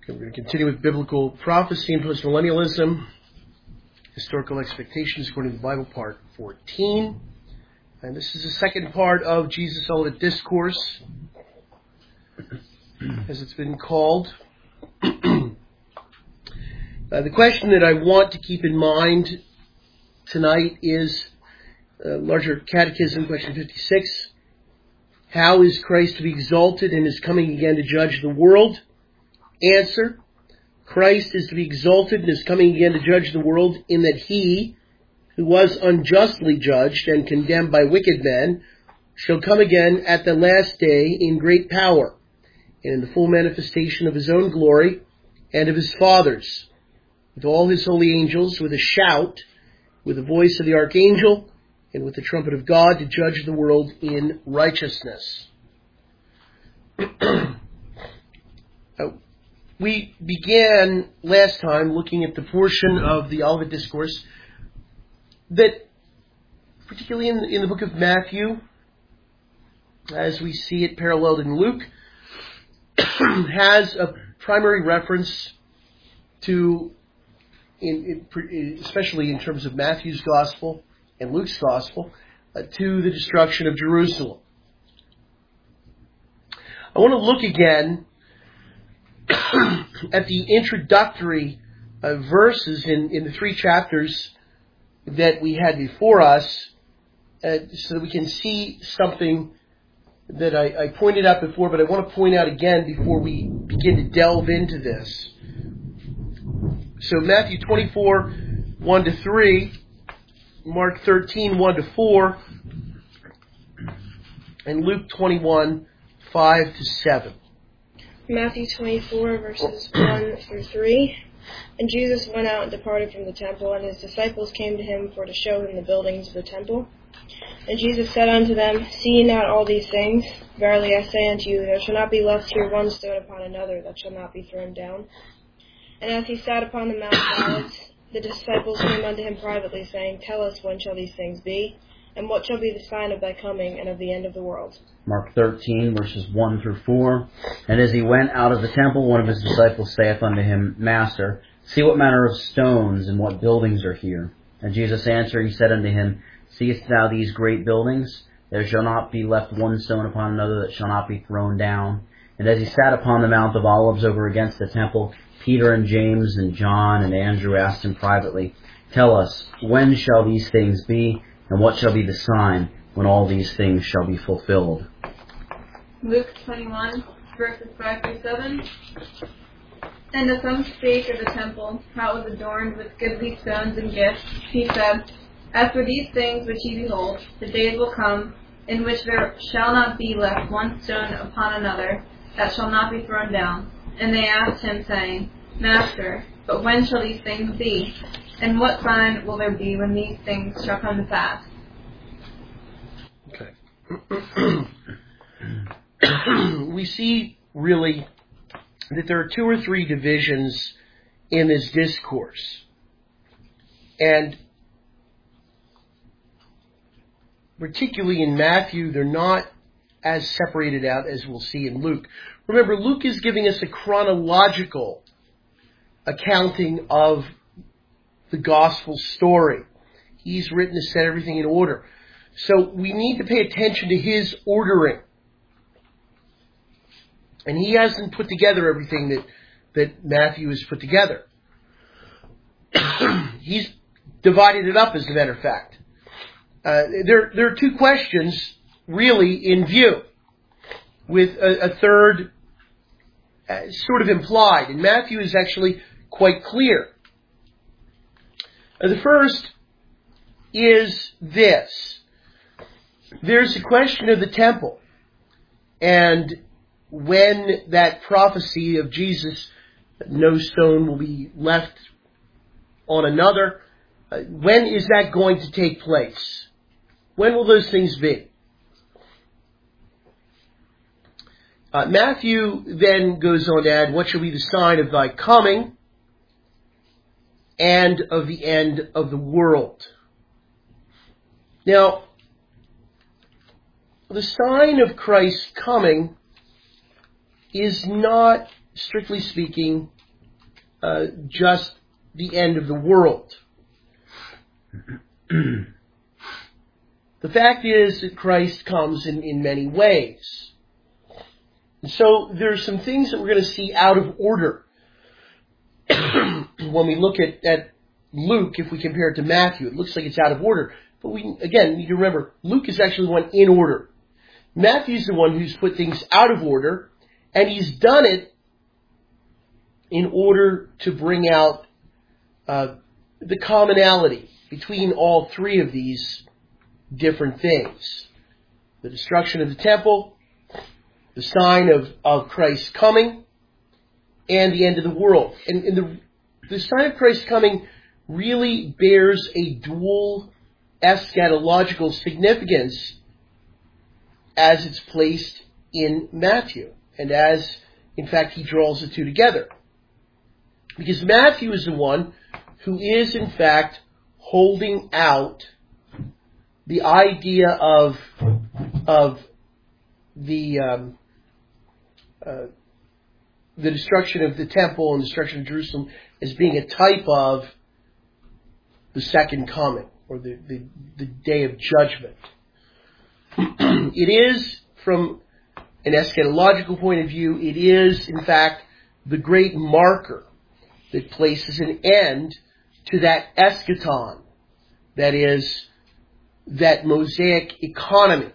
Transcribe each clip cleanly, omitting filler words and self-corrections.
We're going to continue with biblical prophecy and postmillennialism, historical expectations according to the Bible, part 14. And this is the second part of Jesus' Olivet Discourse, as it's been called. The question that I want to keep in mind tonight is larger catechism, question 56. How is Christ to be exalted and is coming again to judge the world? Answer: Christ is to be exalted and is coming again to judge the world in that he, who was unjustly judged and condemned by wicked men, shall come again at the last day in great power, and in the full manifestation of his own glory and of his Father's, with all his holy angels, with a shout, with the voice of the archangel, and with the trumpet of God, to judge the world in righteousness. We began last time looking at the portion of the Olivet Discourse that, particularly in the book of Matthew, as we see it paralleled in Luke, has a primary reference to, especially in terms of Matthew's Gospel and Luke's Gospel, to the destruction of Jerusalem. I want to look again at the introductory verses in the three chapters that we had before us, so that we can see something that I pointed out before, but I want to point out again before we begin to delve into this. So Matthew 24, 1-3, Mark 13, 1-4, and Luke 21, 5-7. Matthew 24, verses 1-3. And Jesus went out and departed from the temple, and his disciples came to him for to show him the buildings of the temple. And Jesus said unto them, See ye not all these things? Verily I say unto you, there shall not be left here one stone upon another that shall not be thrown down. And as he sat upon the Mount of Olives, the disciples came unto him privately, saying, Tell us, when shall these things be? And what shall be the sign of thy coming and of the end of the world? Mark 13, verses 1-4. And as he went out of the temple, one of his disciples saith unto him, Master, see what manner of stones and what buildings are here. And Jesus answering said unto him, Seest thou these great buildings? There shall not be left one stone upon another that shall not be thrown down. And as he sat upon the Mount of Olives over against the temple, Peter and James and John and Andrew asked him privately, Tell us, when shall these things be? And what shall be the sign when all these things shall be fulfilled? Luke 21, verses 5-7. And as some spake of the temple, how it was adorned with goodly stones and gifts, he said, As for these things which ye behold, the days will come, in which there shall not be left one stone upon another, that shall not be thrown down. And they asked him, saying, Master, but when shall these things be? And what sign will there be when these things shall come to pass? Okay. We see, really, that there are two or three divisions in this discourse. And particularly in Matthew, they're not as separated out as we'll see in Luke. Remember, Luke is giving us a chronological accounting of the gospel story. He's written to set everything in order. So we need to pay attention to his ordering. And he hasn't put together everything that Matthew has put together. He's divided it up, as a matter of fact. There are two questions really in view, with a third sort of implied. And Matthew is actually quite clear. The first is this. There's a question of the temple, and when that prophecy of Jesus, no stone will be left on another, when is that going to take place? When will those things be? Matthew then goes on to add, what shall be the sign of thy coming and of the end of the world? Now, the sign of Christ's coming is not, strictly speaking, just the end of the world. The fact is that Christ comes in many ways. And so there are some things that we're going to see out of order when we look at Luke. If we compare it to Matthew, it looks like it's out of order. But we, again, need to remember, Luke is actually the one in order. Matthew's the one who's put things out of order, and he's done it in order to bring out the commonality between all three of these different things. The destruction of the temple, the sign of Christ's coming, and the end of the world. And the sign of Christ's coming really bears a dual eschatological significance as it's placed in Matthew, and as, in fact, he draws the two together. Because Matthew is the one who is, in fact, holding out the idea of the destruction of the temple and destruction of Jerusalem as being a type of the second coming, or the day of judgment. It is, from an eschatological point of view, it is, in fact, the great marker that places an end to that eschaton, that is, that Mosaic economy.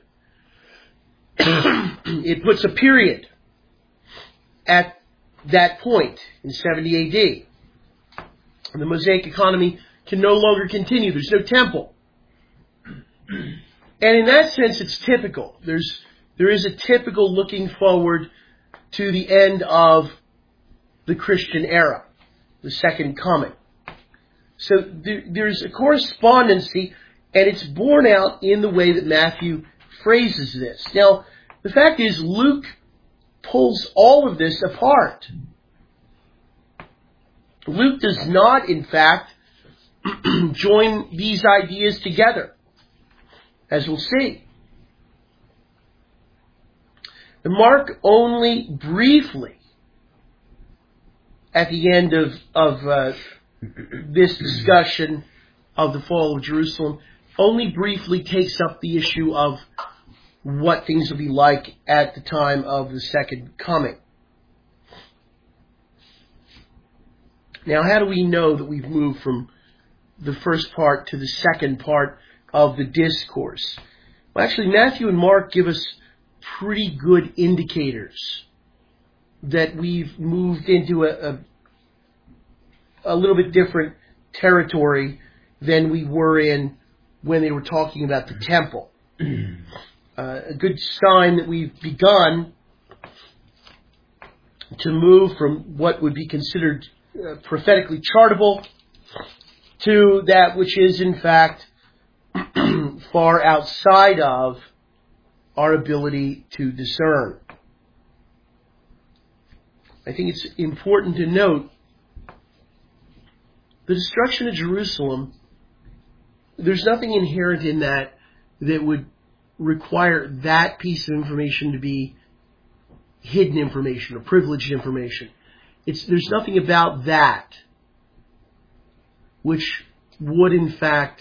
It puts a period at that point in 70 AD. And the Mosaic economy can no longer continue. There's no temple. And in that sense, it's typical. There is a typical looking forward to the end of the Christian era, the second coming. So there's a correspondency, and it's borne out in the way that Matthew phrases this. Now, the fact is, Luke pulls all of this apart. Luke does not, in fact, join these ideas together, as we'll see. And Mark only briefly, at the end of this discussion of the fall of Jerusalem, only briefly takes up the issue of what things will be like at the time of the second coming. Now, how do we know that we've moved from the first part to the second part of the discourse? Well, actually, Matthew and Mark give us pretty good indicators that we've moved into a little bit different territory than we were in when they were talking about the temple. A good sign that we've begun to move from what would be considered prophetically chartable to that which is, in fact, far outside of our ability to discern. I think it's important to note the destruction of Jerusalem. There's nothing inherent in that would require that piece of information to be hidden information or privileged information. There's nothing about that which would, in fact,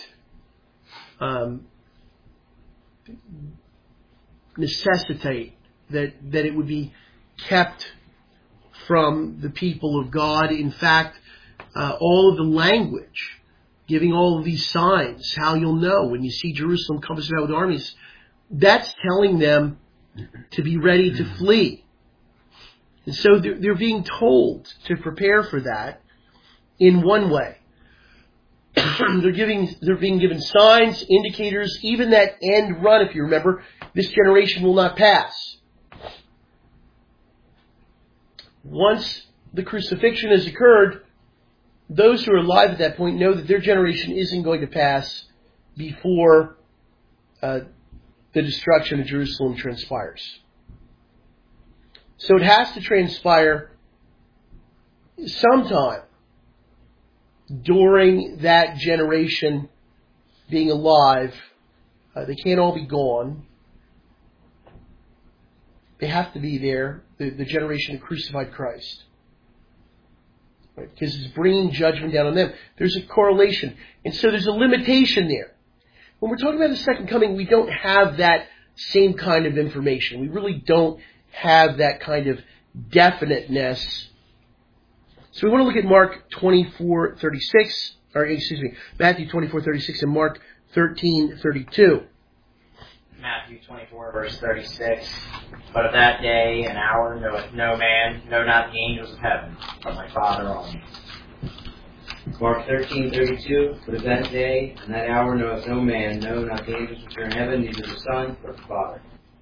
necessitate that it would be kept from the people of God. In fact, all of the language, giving all of these signs, how you'll know when you see Jerusalem compassed about with armies, that's telling them to be ready to flee. And so they're being told to prepare for that in one way. They're being given signs, indicators, even that end run, if you remember, this generation will not pass. Once the crucifixion has occurred, those who are alive at that point know that their generation isn't going to pass before the destruction of Jerusalem transpires. So it has to transpire sometime during that generation being alive. They can't all be gone. They have to be there, the generation that crucified Christ. right? Because it's bringing judgment down on them. There's a correlation. And so there's a limitation there. When we're talking about the second coming, we don't have that same kind of information. We really don't have that kind of definiteness. So we want to look at Matthew 24:36 and Mark 13:32. Matthew 24, verse 36. But of that day and hour knoweth no man, no not the angels of heaven, but my Father only. Mark 13:32. But of that day and that hour knoweth no man, no not the angels which are in heaven, neither the Son, but the Father.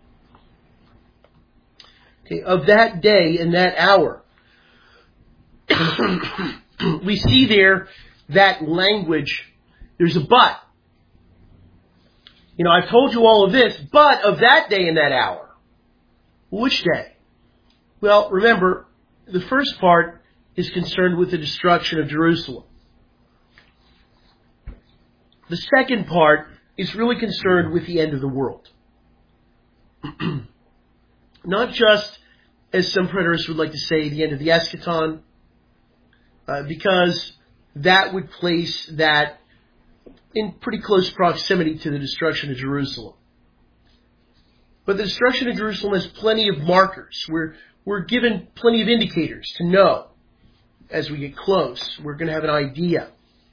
Okay, of that day and that hour. We see there that language, there's a but. You know, I've told you all of this, but of that day and that hour. Which day? Well, remember, the first part is concerned with the destruction of Jerusalem. The second part is really concerned with the end of the world. Not just, as some preterists would like to say, the end of the eschaton, because that would place that in pretty close proximity to the destruction of Jerusalem. But the destruction of Jerusalem has plenty of markers. We're given plenty of indicators to know as we get close. We're going to have an idea.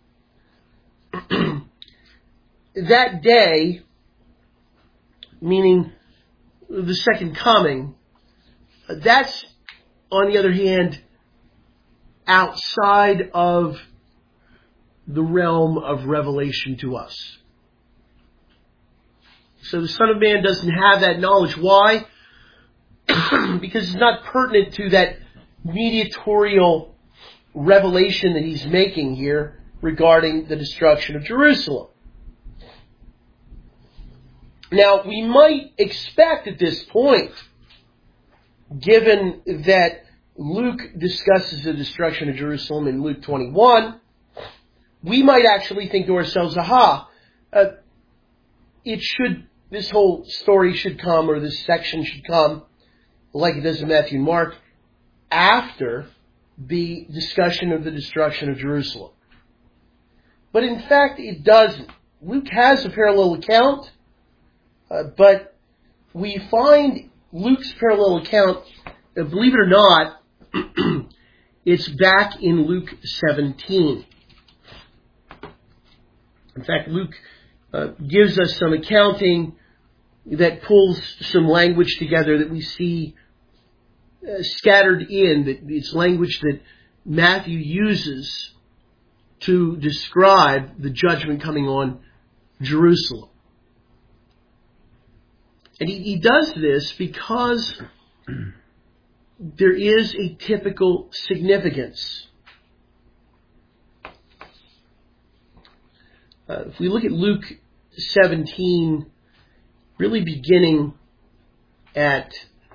That day, meaning the second coming, that's, on the other hand, outside of the realm of revelation to us. So the Son of Man doesn't have that knowledge. Why? Because it's not pertinent to that mediatorial revelation that he's making here regarding the destruction of Jerusalem. Now, we might expect at this point, given that Luke discusses the destruction of Jerusalem in Luke 21, we might actually think to ourselves, this whole story should come, or this section should come, like it does in Matthew and Mark, after the discussion of the destruction of Jerusalem. But in fact, it doesn't. Luke has a parallel account, but we find Luke's parallel account, believe it or not, it's back in Luke 17. In fact, Luke gives us some accounting that pulls some language together that we see scattered in. That it's language that Matthew uses to describe the judgment coming on Jerusalem. And he does this because there is a typical significance. If we look at Luke 17, really beginning at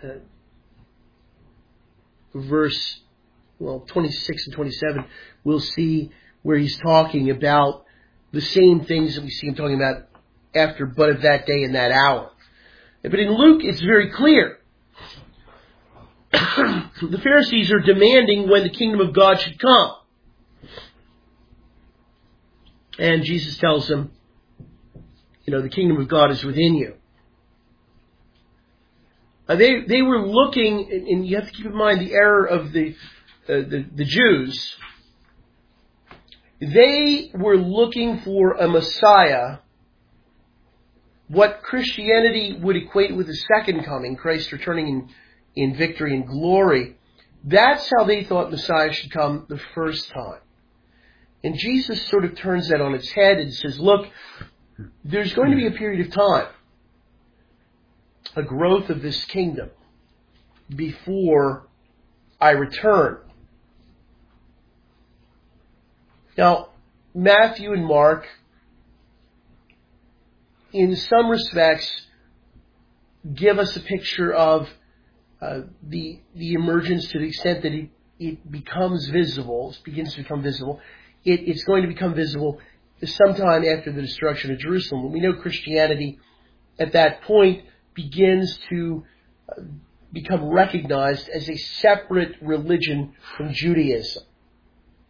verse 26 and 27, we'll see where he's talking about the same things that we see him talking about after, but of that day and that hour. But in Luke, it's very clear. The Pharisees are demanding when the kingdom of God should come. And Jesus tells them, the kingdom of God is within you. They were looking, and you have to keep in mind the error of the Jews. They were looking for a Messiah, what Christianity would equate with the second coming, Christ returning in victory and glory. That's how they thought Messiah should come the first time. And Jesus sort of turns that on its head and says, look, there's going to be a period of time, a growth of this kingdom before I return. Now, Matthew and Mark, in some respects, give us a picture of the emergence to the extent that it becomes visible, it begins to become visible. It's going to become visible sometime after the destruction of Jerusalem. We know Christianity at that point begins to become recognized as a separate religion from Judaism.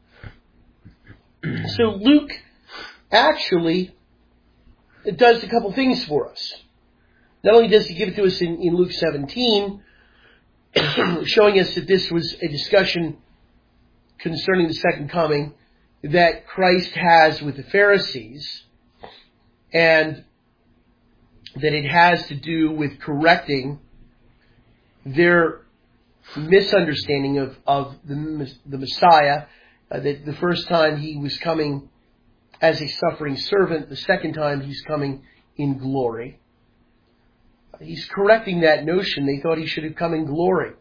So Luke actually does a couple things for us. Not only does he give it to us in Luke 17, showing us that this was a discussion concerning the second coming that Christ has with the Pharisees, and that it has to do with correcting their misunderstanding of the Messiah, that the first time he was coming as a suffering servant, the second time he's coming in glory. He's correcting that notion. They thought he should have come in glory.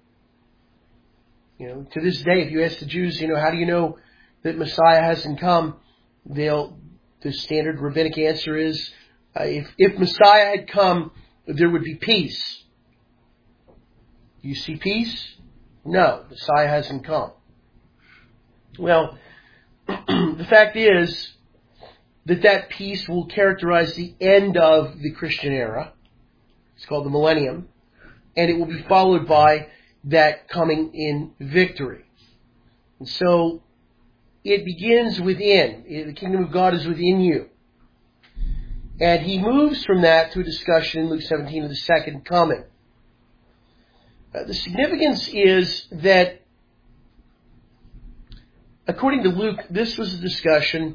To this day, if you ask the Jews, how do you know that Messiah hasn't come? The standard rabbinic answer is, if Messiah had come, there would be peace. You see peace? No, Messiah hasn't come. Well, the fact is that peace will characterize the end of the Christian era. It's called the millennium. And it will be followed by that coming in victory. And so it begins within. The kingdom of God is within you. And he moves from that to a discussion in Luke 17 of the second coming. The significance is that, according to Luke, this was a discussion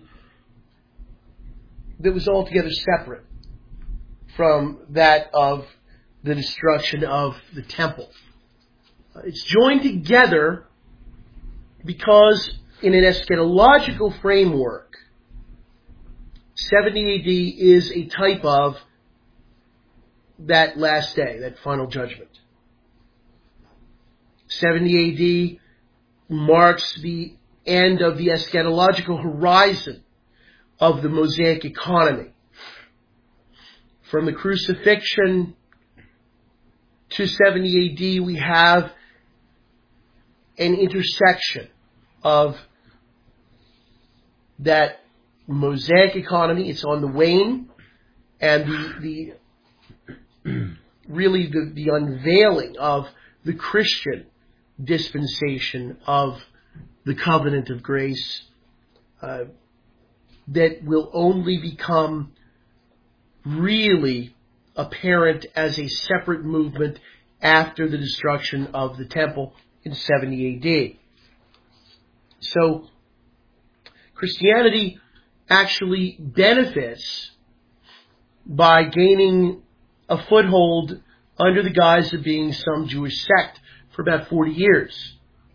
that was altogether separate from that of the destruction of the temple. It's joined together because in an eschatological framework, 70 AD is a type of that last day, that final judgment. 70 AD marks the end of the eschatological horizon of the Mosaic economy. From the crucifixion to 70 AD, we have an intersection of that Mosaic economy. It's on the wane, and the unveiling of the Christian dispensation of the covenant of grace that will only become really apparent as a separate movement after the destruction of the temple in 70 AD. So Christianity actually benefits by gaining a foothold under the guise of being some Jewish sect for about 40 years.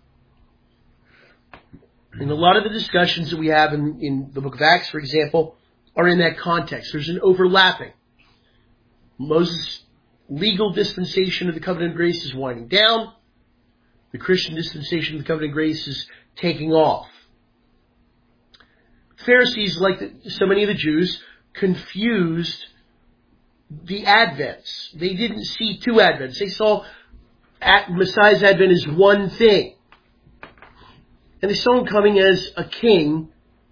And a lot of the discussions that we have in the book of Acts, for example, are in that context. There's an overlapping. Moses' legal dispensation of the covenant of grace is winding down. The Christian dispensation of the covenant of grace is taking off. Pharisees, like so many of the Jews, confused the advents. They didn't see two advents. They saw Messiah's advent as one thing. And they saw him coming as a king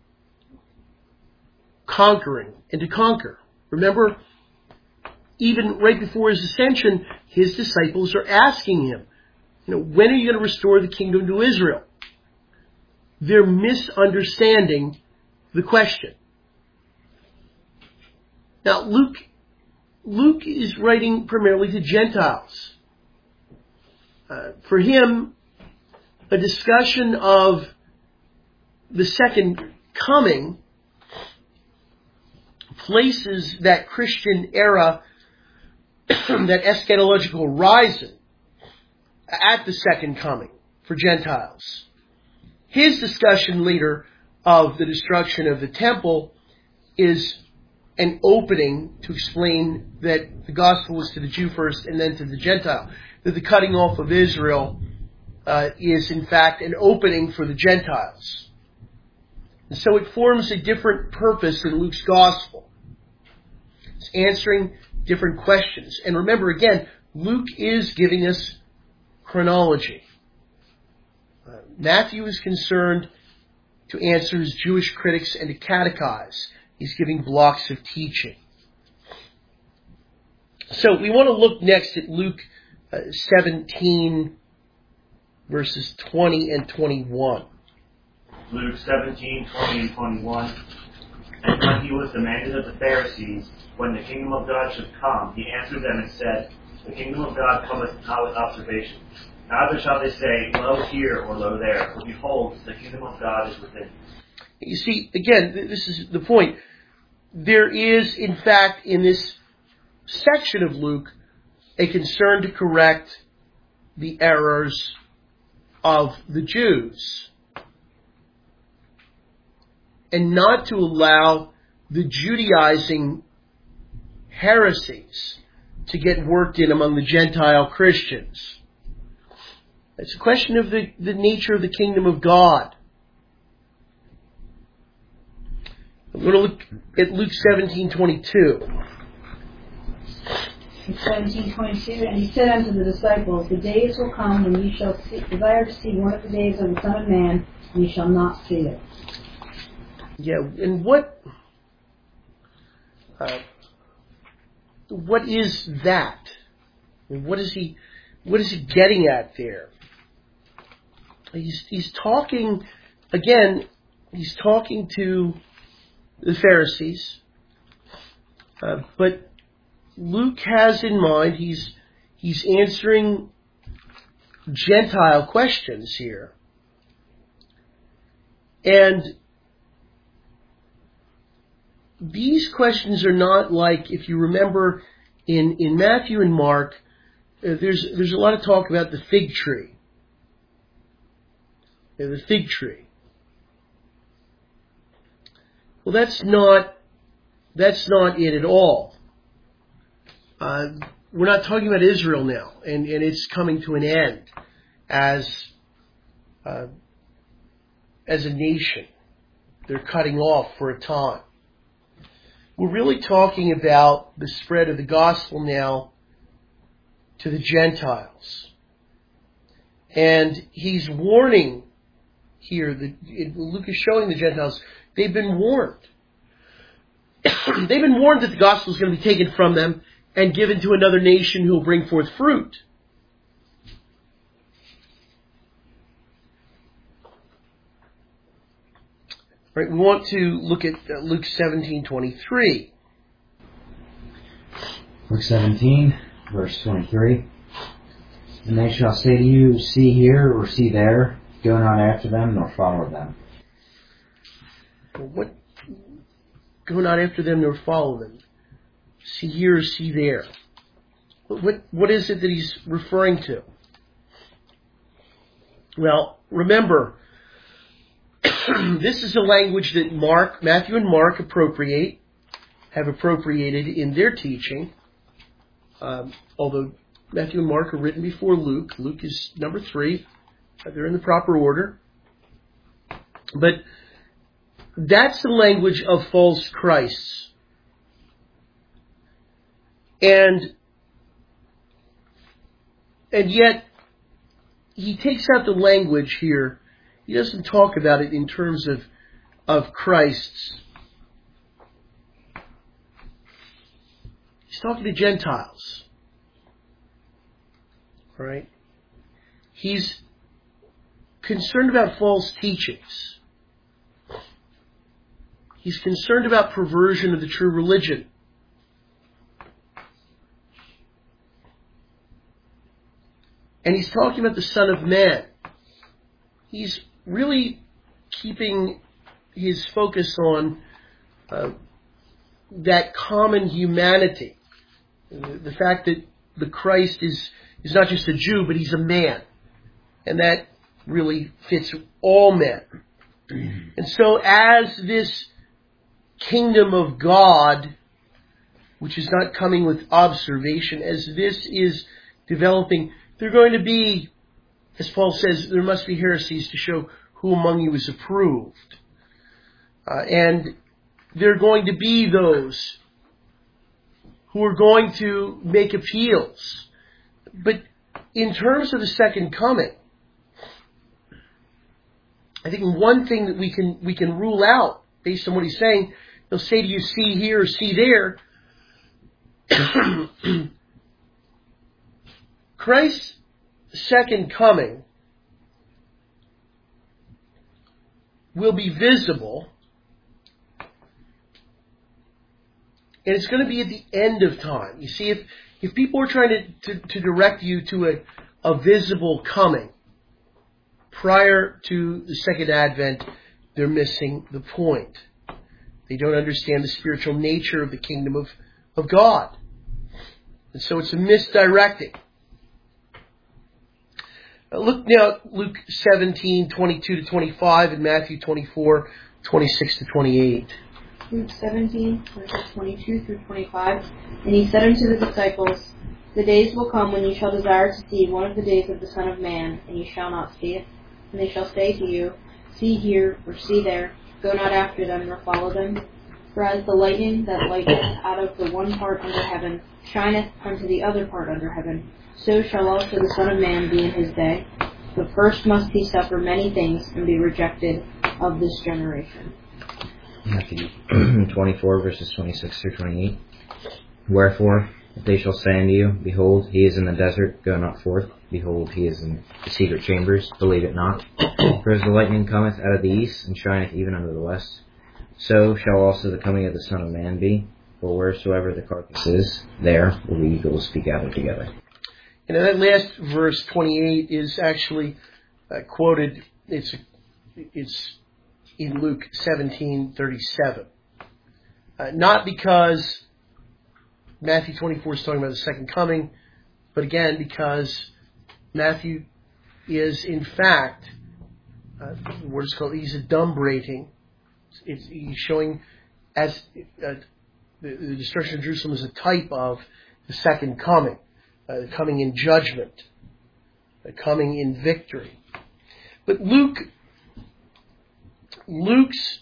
conquering and to conquer. Remember, even right before his ascension, his disciples are asking him, when are you going to restore the kingdom to Israel? They're misunderstanding the question. Now, Luke is writing primarily to Gentiles. For him, a discussion of the second coming places that Christian era, that eschatological horizon, at the second coming for Gentiles. His discussion later of the destruction of the temple is an opening to explain that the gospel was to the Jew first and then to the Gentile. That the cutting off of Israel is in fact an opening for the Gentiles. And so it forms a different purpose in Luke's gospel. It's answering different questions. And remember again, Luke is giving us chronology. Matthew is concerned to answer his Jewish critics and to catechize. He's giving blocks of teaching. So we want to look next at Luke 17, verses 20 and 21. Luke 17, 20 and 21. And when he was demanded of the Pharisees, when the kingdom of God should come, he answered them and said, the kingdom of God cometh not with observation. Neither shall they say, lo here or lo there, for behold, the kingdom of God is within you. You see, again, this is the point. There is, in fact, in this section of Luke, a concern to correct the errors of the Jews and not to allow the Judaizing heresies to get worked in among the Gentile Christians. It's a question of the nature of the kingdom of God. I'm going to look at Luke 17:22. Luke 17:22, and he said unto the disciples, the days will come when ye shall desire to see one of the days of the Son of Man, and ye shall not see it. Yeah, and what is that? What is he getting at there? He's talking again. He's talking to the Pharisees, but Luke has in mind he's answering Gentile questions here, and these questions are not like, if you remember in Matthew and Mark, there's a lot of talk about the fig tree. The fig tree. Well, that's not it at all. We're not talking about Israel now, and it's coming to an end as a nation. They're cutting off for a time. We're really talking about the spread of the gospel now to the Gentiles. And he's warning here, Luke is showing the Gentiles, they've been warned. They've been warned that the gospel is going to be taken from them and given to another nation who will bring forth fruit. Right, we want to look at Luke 17:23. Luke 17, verse 23. And they shall say to you, see here or see there, go not after them nor follow them. What? Go not after them nor follow them. See here or see there. What is it that he's referring to? Well, remember, this is a language that Matthew and Mark have appropriated in their teaching. Although Matthew and Mark are written before Luke. Luke is number 3. They're in the proper order. But that's the language of false Christs. And yet, he takes out the language here. He doesn't talk about it in terms of Christ's. He's talking to Gentiles. All right? He's concerned about false teachings. He's concerned about perversion of the true religion. And he's talking about the Son of Man. He's really keeping his focus on that common humanity. The fact that the Christ is not just a Jew, but he's a man. And that really fits all men. And so as this kingdom of God, which is not coming with observation, as this is developing, there are going to be, as Paul says, there must be heresies to show who among you is approved. And there are going to be those who are going to make appeals. But in terms of the second coming, I think one thing that we can rule out, based on what he's saying, he'll say to you, see here or see there. Christ's second coming will be visible, and it's going to be at the end of time. You see, if people are trying to direct you to a visible coming prior to the second advent, they're missing the point. They don't understand the spiritual nature of the kingdom of God. And so it's a misdirecting. Look now at Luke 17:22-25 and Matthew 24:26-28. Luke 17, verses 22 through 25. And he said unto the disciples, The days will come when you shall desire to see one of the days of the Son of Man, and you shall not see it. And they shall say to you, See here, or see there. Go not after them, nor follow them. For as the lightning that lighteth out of the one part under heaven shineth unto the other part under heaven, so shall also the Son of Man be in his day. But first must he suffer many things, and be rejected of this generation. Matthew 24, verses 26 through 28. Wherefore, if they shall say unto you, Behold, he is in the desert, go not forth. Behold, he is in the secret chambers, believe it not. For as the lightning cometh out of the east, and shineth even unto the west, so shall also the coming of the Son of Man be. For wheresoever the carcass is, there will the eagles be gathered together. And that last verse 28 is actually quoted. It's in Luke 17:37. Not because Matthew 24 is talking about the second coming, but again because Matthew is in fact what is called, he's adumbrating. He's showing as the destruction of Jerusalem is a type of the second coming. Coming in judgment, coming in victory. But Luke's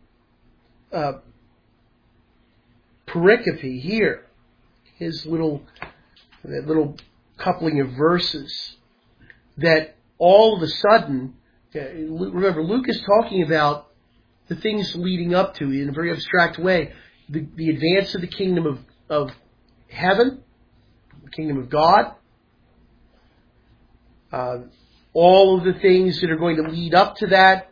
pericope here, his little coupling of verses, that all of a sudden, remember, Luke is talking about the things leading up to, in a very abstract way, the advance of the kingdom of heaven, the kingdom of God, all of the things that are going to lead up to that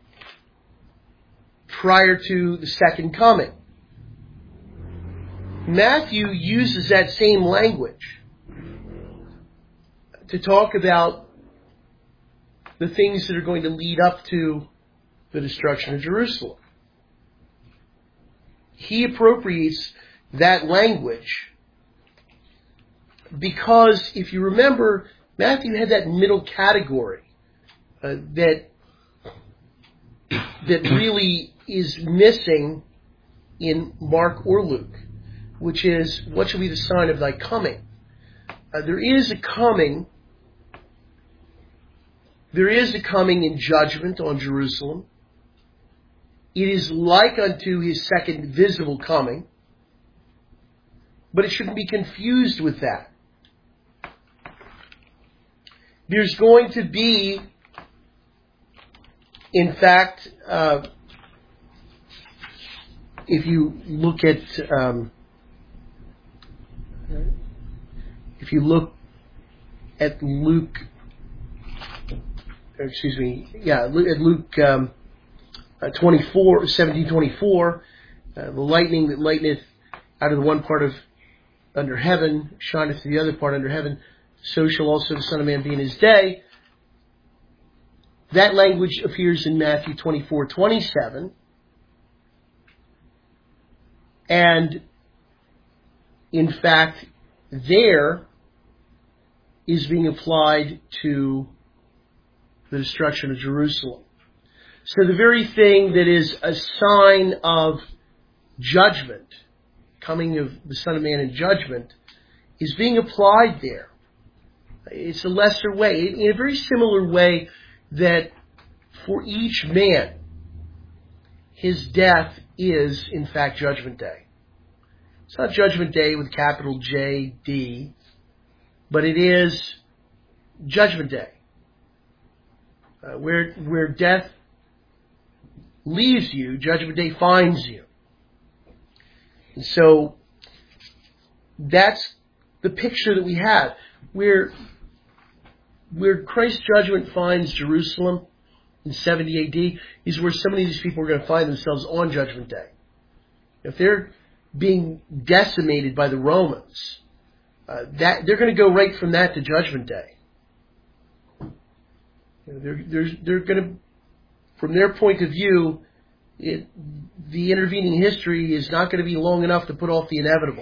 prior to the second coming. Matthew uses that same language to talk about the things that are going to lead up to the destruction of Jerusalem. He appropriates that language because, if you remember, Matthew had that middle category that really is missing in Mark or Luke, which is, what shall be the sign of thy coming? There is a coming in judgment on Jerusalem. It is like unto his second visible coming, but it shouldn't be confused with that. There's going to be, in fact, if you look at Luke, at Luke 17:24, the lightning that lighteneth out of the one part of under heaven shineth to the other part under heaven, so shall also the Son of Man be in his day. That language appears in Matthew 24:27. And, in fact, there is being applied to the destruction of Jerusalem. So the very thing that is a sign of judgment, coming of the Son of Man in judgment, is being applied there. It's a lesser way, in a very similar way that for each man, his death is, in fact, Judgment Day. It's not Judgment Day with capital J-D, but it is Judgment Day, where death leaves you, Judgment Day finds you. And so that's the picture that we have, where Christ's judgment finds Jerusalem, in 70 AD is where so many of these people are going to find themselves on Judgment Day. If they're being decimated by the Romans, that they're going to go right from that to Judgment Day. They're going to, from their point of view, the intervening history is not going to be long enough to put off the inevitable.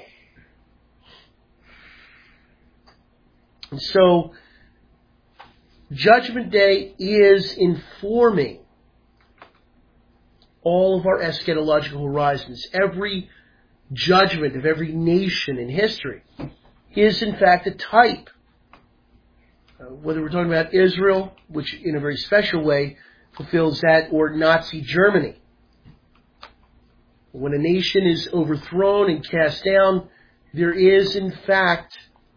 And so, Judgment Day is informing all of our eschatological horizons. Every judgment of every nation in history is in fact a type. Whether we're talking about Israel, which in a very special way fulfills that, or Nazi Germany. When a nation is overthrown and cast down, there is in fact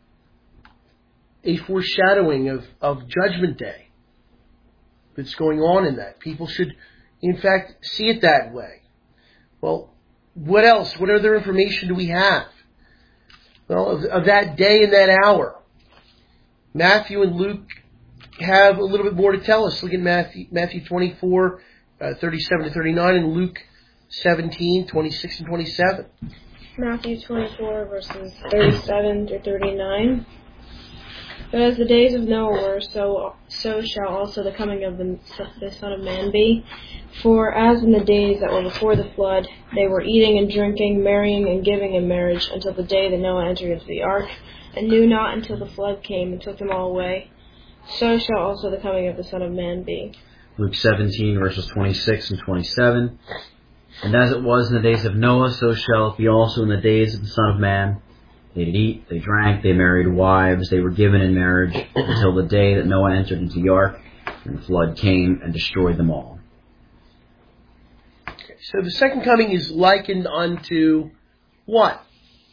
a foreshadowing of Judgment Day that's going on in that. People should, in fact, see it that way. Well, what else? What other information do we have? Well, of that day and that hour. Matthew and Luke have a little bit more to tell us. Look at Matthew 24, 37 to 39, and Luke 17, 26 and 27. Matthew 24, verses 37 to 39. But as the days of Noah were, so shall also the coming of the Son of Man be. For as in the days that were before the flood, they were eating and drinking, marrying and giving in marriage, until the day that Noah entered into the ark, and knew not until the flood came and took them all away. So shall also the coming of the Son of Man be. Luke 17, verses 26 and 27. And as it was in the days of Noah, so shall it be also in the days of the Son of Man. They did eat, they drank, they married wives, they were given in marriage, until the day that Noah entered into the ark, and the flood came and destroyed them all. Okay, so the second coming is likened unto what?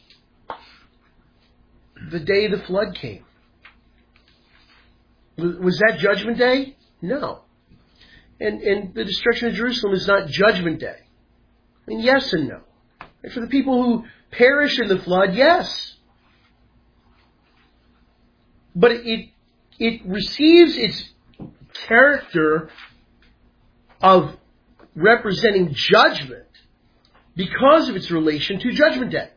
The day the flood came. Was that Judgment Day? No. And the destruction of Jerusalem is not Judgment Day. I mean, yes and no. And for the people who perish in the flood, yes. But it receives its character of representing judgment because of its relation to Judgment Day.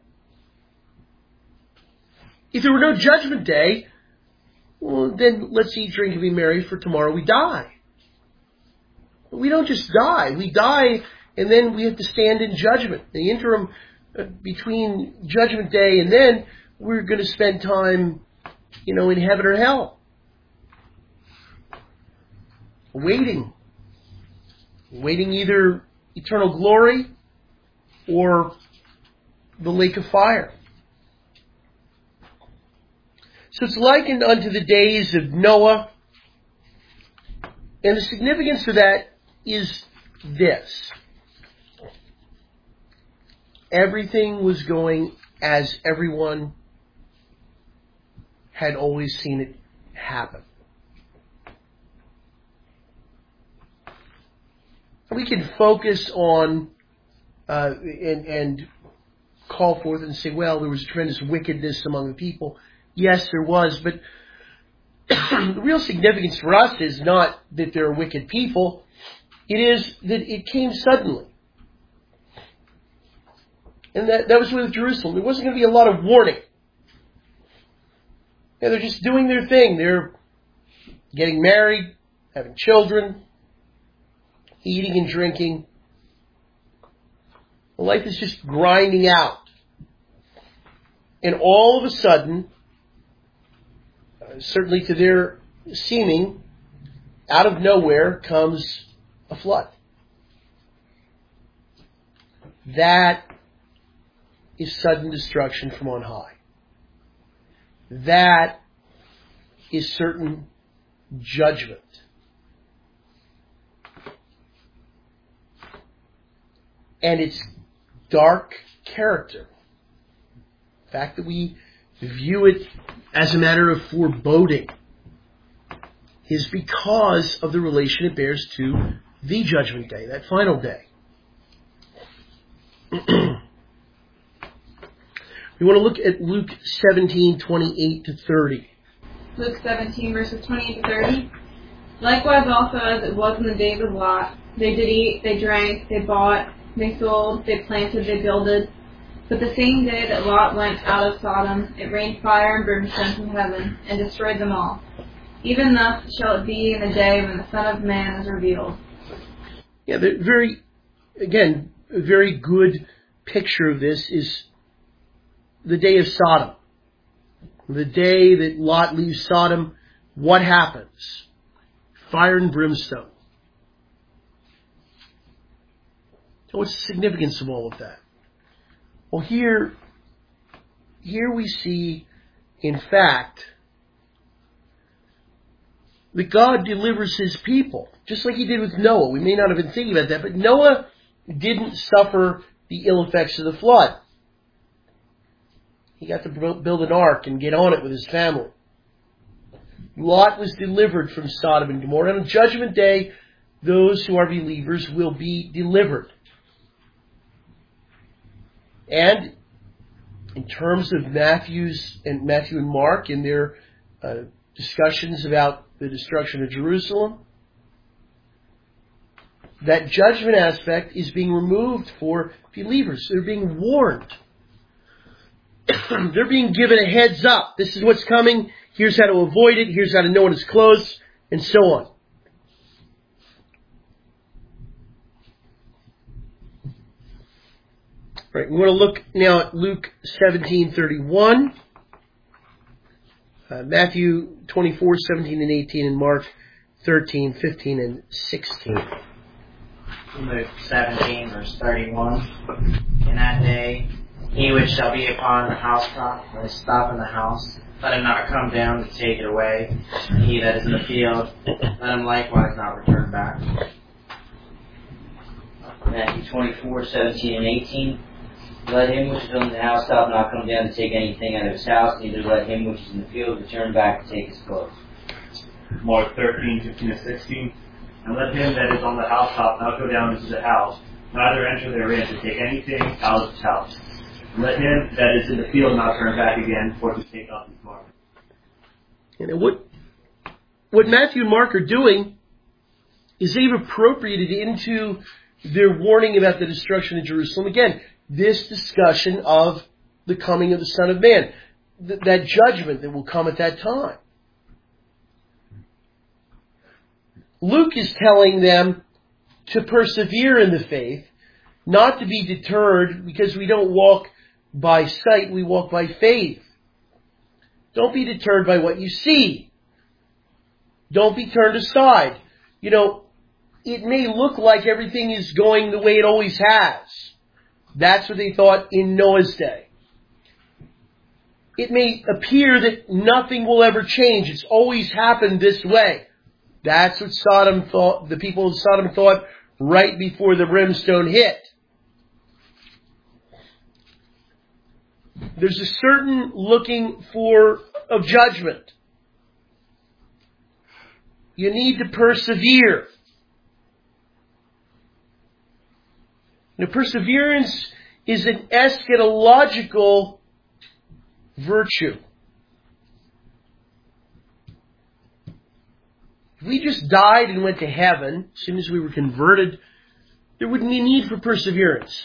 If there were no Judgment Day, well, then let's eat, drink, and be merry, for tomorrow we die. But we don't just die. We die, and then we have to stand in judgment. The interim between Judgment Day and then, we're going to spend time, in heaven or hell. Waiting either eternal glory or the lake of fire. So it's likened unto the days of Noah. And the significance of that is this. Everything was going as everyone had always seen it happen. We can focus on and call forth and say, well, there was tremendous wickedness among the people. Yes, there was, but the real significance for us is not that there are wicked people. It is that it came suddenly. And that was with Jerusalem. There wasn't going to be a lot of warning. They're just doing their thing. They're getting married, having children, eating and drinking. Life is just grinding out. And all of a sudden, certainly to their seeming, out of nowhere comes a flood. That is sudden destruction from on high. That is certain judgment. And its dark character, the fact that we view it as a matter of foreboding, is because of the relation it bears to the Judgment Day, that final day. We want to look at Luke 17, 28 to 30. Luke 17, verses 28 to 30. Likewise also as it was in the days of Lot, they did eat, they drank, they bought, they sold, they planted, they builded. But the same day that Lot went out of Sodom, it rained fire and brimstone from heaven, and destroyed them all. Even thus shall it be in the day when the Son of Man is revealed. Yeah, a very good picture of this is the day of Sodom. The day that Lot leaves Sodom, what happens? Fire and brimstone. So what's the significance of all of that? Well, here we see, in fact, that God delivers His people, just like He did with Noah. We may not have been thinking about that, but Noah didn't suffer the ill effects of the flood. He got to build an ark and get on it with his family. Lot was delivered from Sodom and Gomorrah. On Judgment Day, those who are believers will be delivered. And in terms of Matthew and Mark in their discussions about the destruction of Jerusalem, that judgment aspect is being removed for believers. They're being warned. They're being given a heads up. This is what's coming. Here's how to avoid it. Here's how to know when it's close, and so on. Right, we want to look now at Luke 17:31, Matthew 24:17 and 18, and Mark 13:15 and 16. Luke 17, verse 31. In that day, he which shall be upon the housetop, let us stop in the house, let him not come down to take it away. And he that is in the field, let him likewise not return back. Matthew 24:17 and 18. Let him which is on the housetop not come down to take anything out of his house, neither let him which is in the field return back to take his clothes. Mark 13:15 and 16. And let him that is on the housetop not go down into the house, neither enter therein to take anything out of his house. And let him that is in the field not turn back again, for to take off his garment. And what Matthew and Mark are doing is they've appropriated into their warning about the destruction of Jerusalem. Again, this discussion of the coming of the Son of Man, that judgment that will come at that time. Luke is telling them to persevere in the faith, not to be deterred because we don't walk by sight, we walk by faith. Don't be deterred by what you see. Don't be turned aside. It may look like everything is going the way it always has. That's what they thought in Noah's day. It may appear that nothing will ever change. It's always happened this way. That's what Sodom thought, the people of Sodom thought right before the brimstone hit. There's a certain looking of judgment. You need to persevere. Now, perseverance is an eschatological virtue. If we just died and went to heaven, as soon as we were converted, there wouldn't be need for perseverance.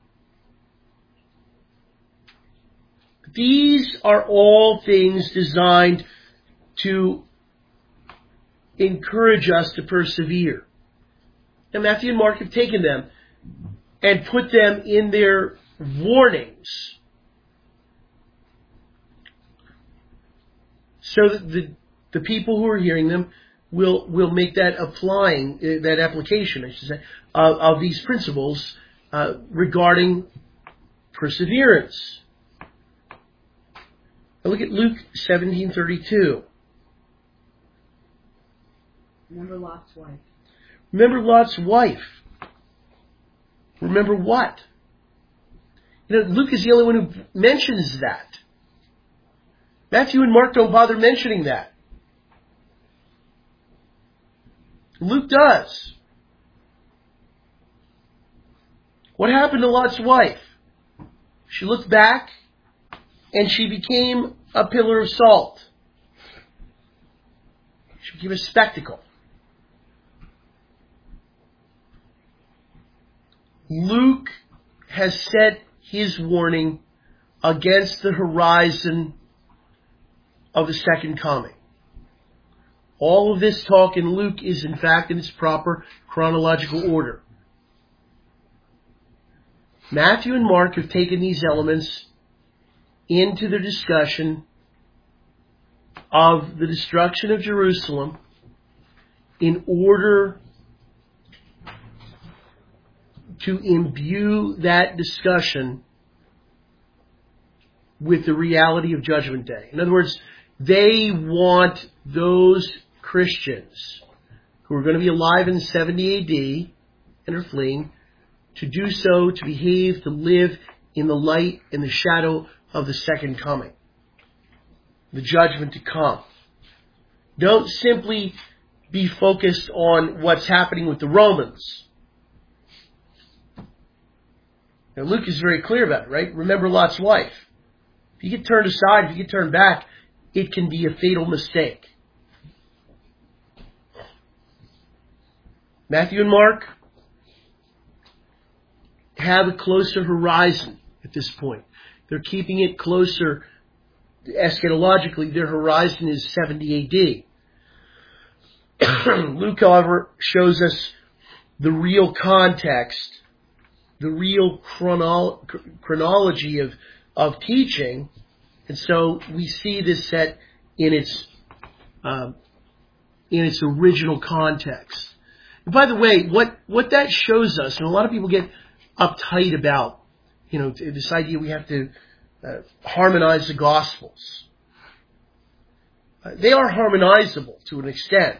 These are all things designed to encourage us to persevere. And Matthew and Mark have taken them and put them in their warnings so that the people who are hearing them will make that application, I should say, of these principles regarding perseverance. Now look at Luke 17:32. Remember Lot's wife. Remember Lot's wife. Remember what? Luke is the only one who mentions that. Matthew and Mark don't bother mentioning that. Luke does. What happened to Lot's wife? She looked back and she became a pillar of salt. She became a spectacle. Luke has set his warning against the horizon of the second coming. All of this talk in Luke is in fact in its proper chronological order. Matthew and Mark have taken these elements into the discussion of the destruction of Jerusalem in order to imbue that discussion with the reality of Judgment Day. In other words, they want those Christians who are going to be alive in 70 AD and are fleeing to do so, to behave, to live in the light and the shadow of the second coming, the judgment to come. Don't simply be focused on what's happening with the Romans. Now, Luke is very clear about it, right? Remember Lot's wife. If you get turned aside, if you get turned back, it can be a fatal mistake. Matthew and Mark have a closer horizon at this point. They're keeping it closer eschatologically. Their horizon is 70 AD. Luke, however, shows us the real context, the real chronology of teaching, and so we see this set in its original context. And by the way, what that shows us, and a lot of people get uptight about, this idea we have to harmonize the Gospels. They are harmonizable to an extent,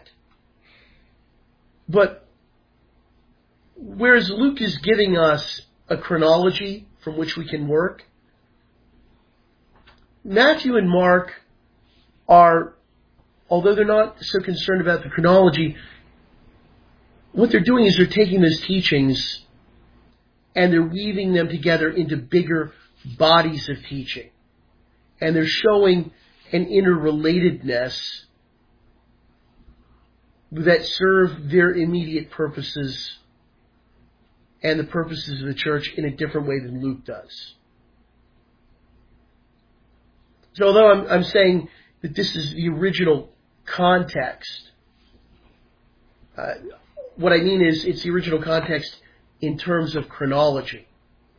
but whereas Luke is giving us a chronology from which we can work, Matthew and Mark are, although they're not so concerned about the chronology, what they're doing is they're taking those teachings and they're weaving them together into bigger bodies of teaching. And they're showing an interrelatedness that serve their immediate purposes and the purposes of the church in a different way than Luke does. So although I'm saying that this is the original context, what I mean is it's the original context in terms of chronology.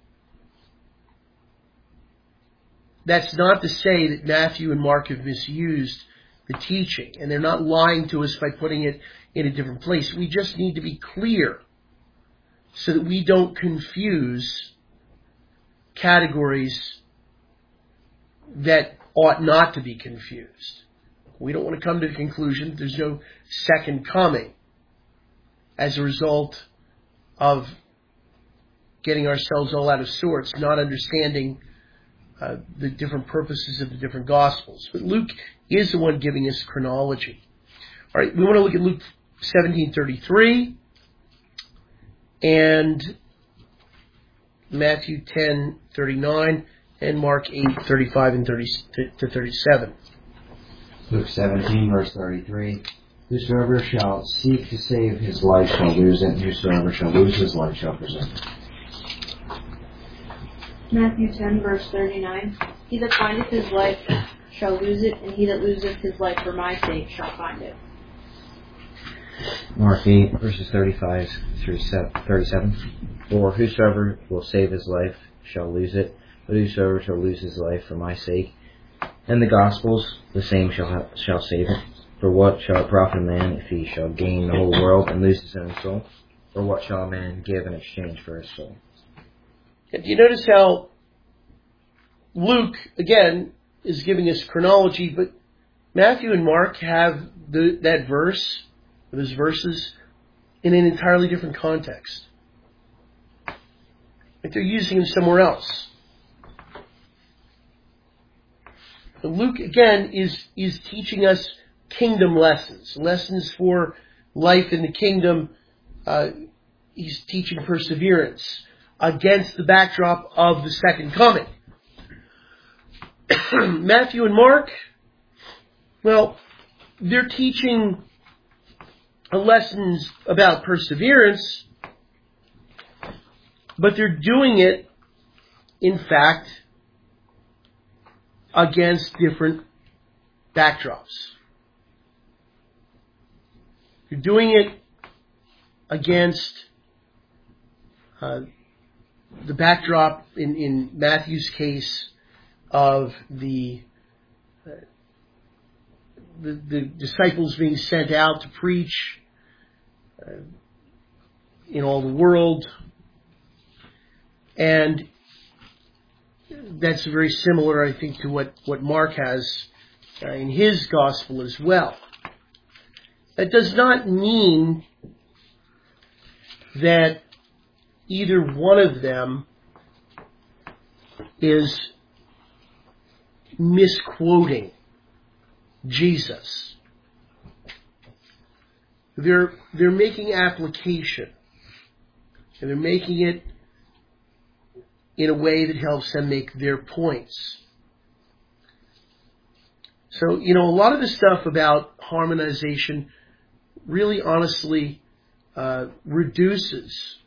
That's not to say that Matthew and Mark have misused the teaching, and they're not lying to us by putting it in a different place. We just need to be clear so that we don't confuse categories that ought not to be confused. We don't want to come to the conclusion that there's no second coming as a result of getting ourselves all out of sorts, not understanding the different purposes of the different Gospels. But Luke is the one giving us chronology. All right, we want to look at Luke 17:33 and Matthew 10:39 and Mark 8:35 and 30 to 37. Luke 17, verse 33. Whosoever shall seek to save his life shall lose it, and whosoever shall lose his life shall preserve it. Matthew 10, verse 39. He that findeth his life shall lose it, and he that loseth his life for my sake shall find it. Mark 8, verses 35 through 37. For whosoever will save his life shall lose it, but whosoever shall lose his life for my sake and the Gospels, the same shall save it. For what shall it profit a man if he shall gain the whole world and lose his own soul? Or what shall a man give in exchange for his soul? Do you notice how Luke, again, is giving us chronology, but Matthew and Mark have that verse, those verses, in an entirely different context. Like they're using them somewhere else. But Luke, again, is teaching us kingdom lessons for life in the kingdom. He's teaching perseverance against the backdrop of the second coming. Matthew and Mark, well, they're teaching lessons about perseverance, But they're doing it, in fact, against different backdrops. You're doing it against the backdrop, in Matthew's case, of the disciples being sent out to preach in all the world. And that's very similar, I think, to what Mark has in his gospel as well. That does not mean that either one of them is misquoting Jesus. They're making application, and they're making it in a way that helps them make their points. So, a lot of the stuff about harmonization really honestly reduces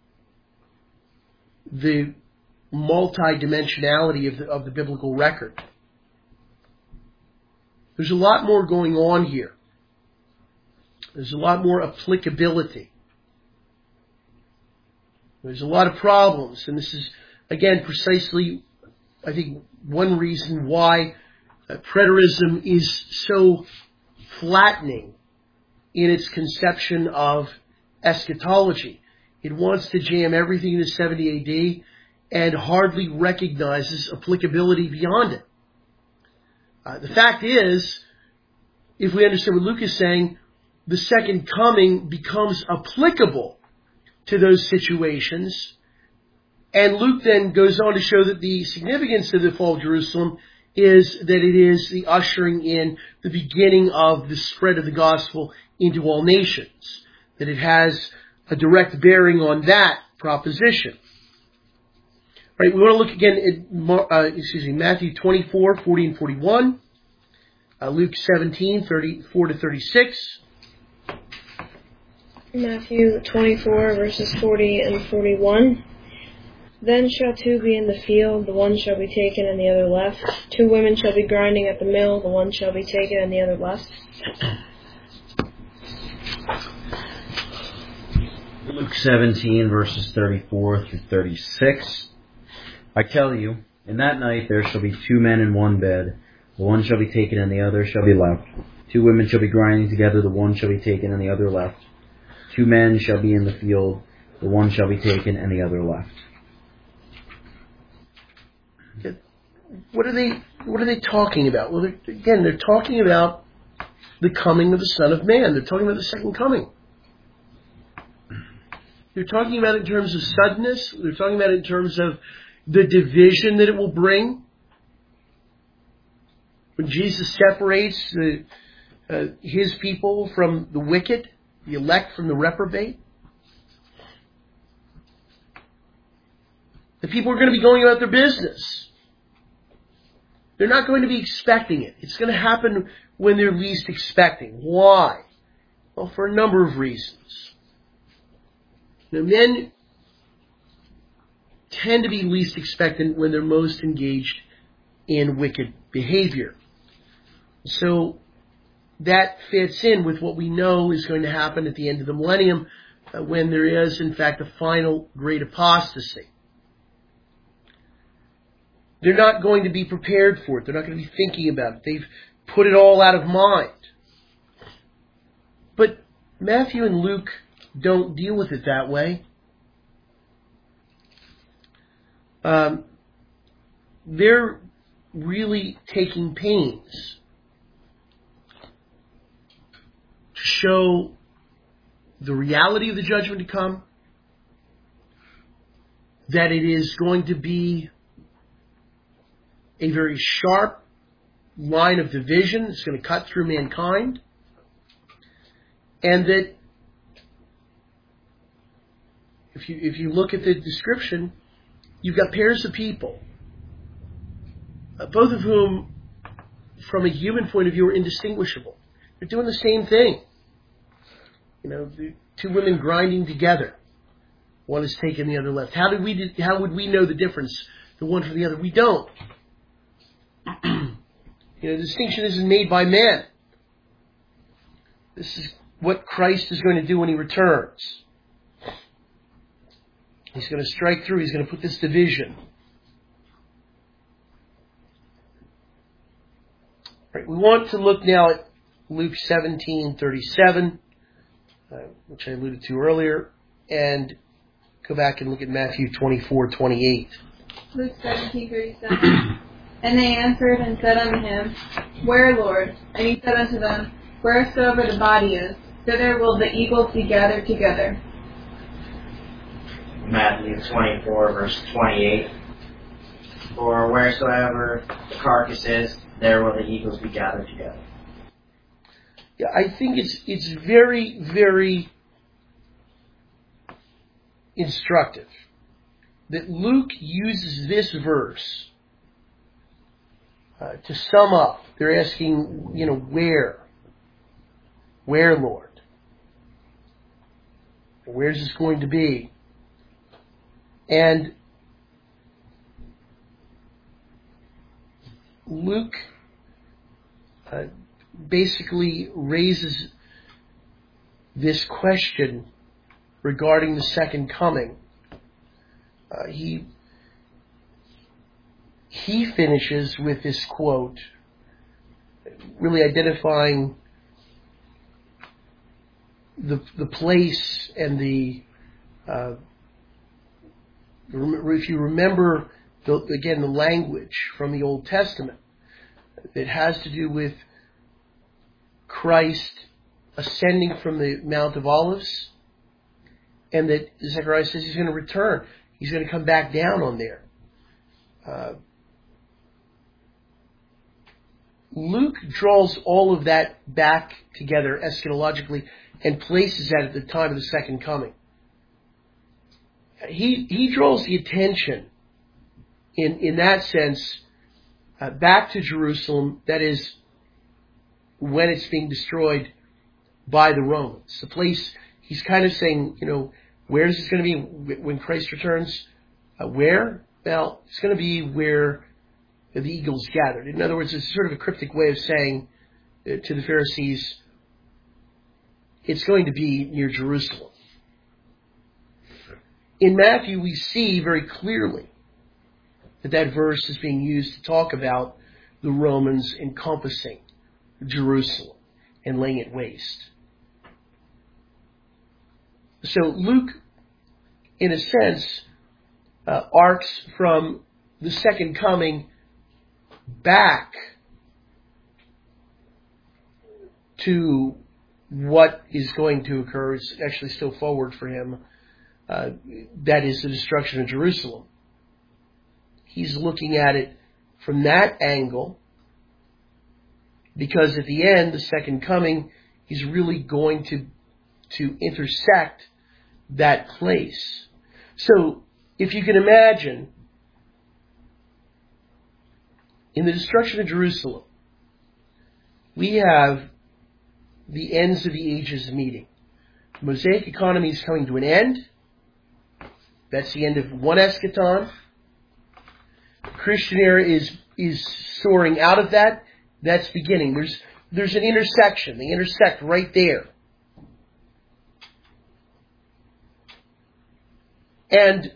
the multidimensionality of the biblical record. There's a lot more going on here. There's a lot more applicability. There's a lot of problems, and this is, again, precisely, I think, one reason why preterism is so flattening in its conception of eschatology. It wants to jam everything into 70 AD and hardly recognizes applicability beyond it. The fact is, if we understand what Luke is saying, the second coming becomes applicable to those situations. And Luke then goes on to show that the significance of the fall of Jerusalem is that it is the ushering in the beginning of the spread of the gospel into all nations. That it has a direct bearing on that proposition. All right, we want to look again at Matthew 24, 40 and 41. Luke 17, 34 to 36. Matthew 24, verses 40 and 41. Then shall two be in the field, the one shall be taken and the other left. Two women shall be grinding at the mill, the one shall be taken and the other left. Luke 17, verses 34 through 36. I tell you, in that night there shall be two men in one bed. The one shall be taken and the other shall be left. Two women shall be grinding together, the one shall be taken and the other left. Two men shall be in the field, the one shall be taken and the other left. What are they talking about? Well, they're talking about the coming of the Son of Man. They're talking about the second coming. They're talking about it in terms of suddenness. They're talking about it in terms of the division that it will bring. When Jesus separates his people from the wicked, the elect from the reprobate, the people are going to be going about their business. They're not going to be expecting it. It's going to happen when they're least expecting. Why? Well, for a number of reasons. Now, men tend to be least expectant when they're most engaged in wicked behavior. So that fits in with what we know is going to happen at the end of the millennium, when there is, in fact, a final great apostasy. They're not going to be prepared for it. They're not going to be thinking about it. They've put it all out of mind. But Matthew and Luke don't deal with it that way. They're really taking pains to show the reality of the judgment to come, that it is going to be a very sharp line of division that's going to cut through mankind, and that if you look at the description, you've got pairs of people, both of whom, from a human point of view, are indistinguishable. They're doing the same thing. The two women grinding together. One is taken, the other left. How would we know the difference, the one from the other? We don't. The distinction isn't made by man. This is what Christ is going to do when he returns. He's going to strike through. He's going to put this division. Right, we want to look now at Luke 17:37, which I alluded to earlier, and go back and look at Matthew 24:28. Luke 17:37. And they answered and said unto him, Where, Lord? And he said unto them, Wheresoever the body is, thither will the eagles be gathered together. Matthew 24, verse 28. For wheresoever the carcass is, there will the eagles be gathered together. Yeah, I think it's very, very instructive that Luke uses this verse to sum up. They're asking, where? Where, Lord? Where's this going to be? And Luke basically raises this question regarding the second coming. He finishes with this quote, really identifying the place and the if you remember the language from the Old Testament, it has to do with Christ ascending from the Mount of Olives, and that Zechariah says he's going to return. He's going to come back down on there. Luke draws all of that back together eschatologically and places that at the time of the second coming. He draws the attention in that sense back to Jerusalem, that is, when it's being destroyed by the Romans. The place, he's kind of saying, where is this going to be when Christ returns? Where? Well, it's going to be where the eagles gathered. In other words, it's sort of a cryptic way of saying to the Pharisees, it's going to be near Jerusalem. In Matthew, we see very clearly that verse is being used to talk about the Romans encompassing Jerusalem and laying it waste. So Luke, in a sense, arcs from the second coming back to what is going to occur. It's actually still forward for him. That is the destruction of Jerusalem. He's looking at it from that angle, because at the end, the second coming, he's really going to intersect that place. So, if you can imagine, in the destruction of Jerusalem, we have the ends of the ages meeting. The Mosaic economy is coming to an end. That's the end of one eschaton. The Christian era is soaring out of that. That's beginning. There's an intersection. They intersect right there. And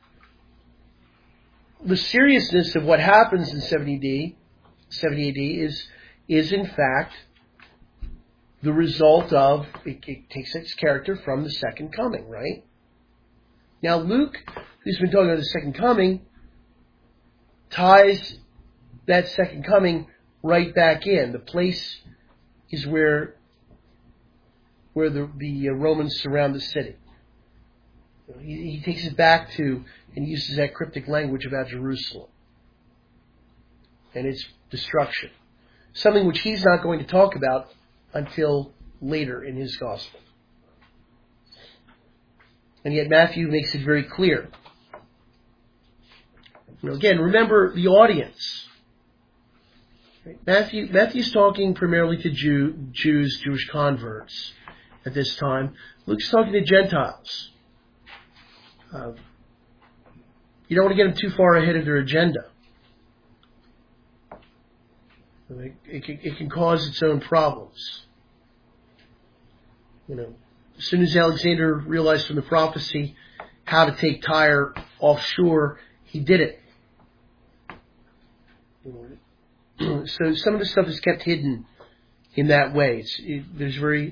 the seriousness of what happens in 70 AD is in fact the result of, it takes its character from the second coming, right? Now Luke, who's been talking about the second coming, ties that second coming right back in. The place is where the Romans surround the city. He takes it back to and uses that cryptic language about Jerusalem and its destruction. Something which he's not going to talk about until later in his gospel. And yet Matthew makes it very clear. Again, remember the audience. Matthew's talking primarily to Jews, Jewish converts at this time. Luke's talking to Gentiles. You don't want to get them too far ahead of their agenda. It can cause its own problems. As soon as Alexander realized from the prophecy how to take Tyre offshore, he did it. So some of the stuff is kept hidden in that way. There's very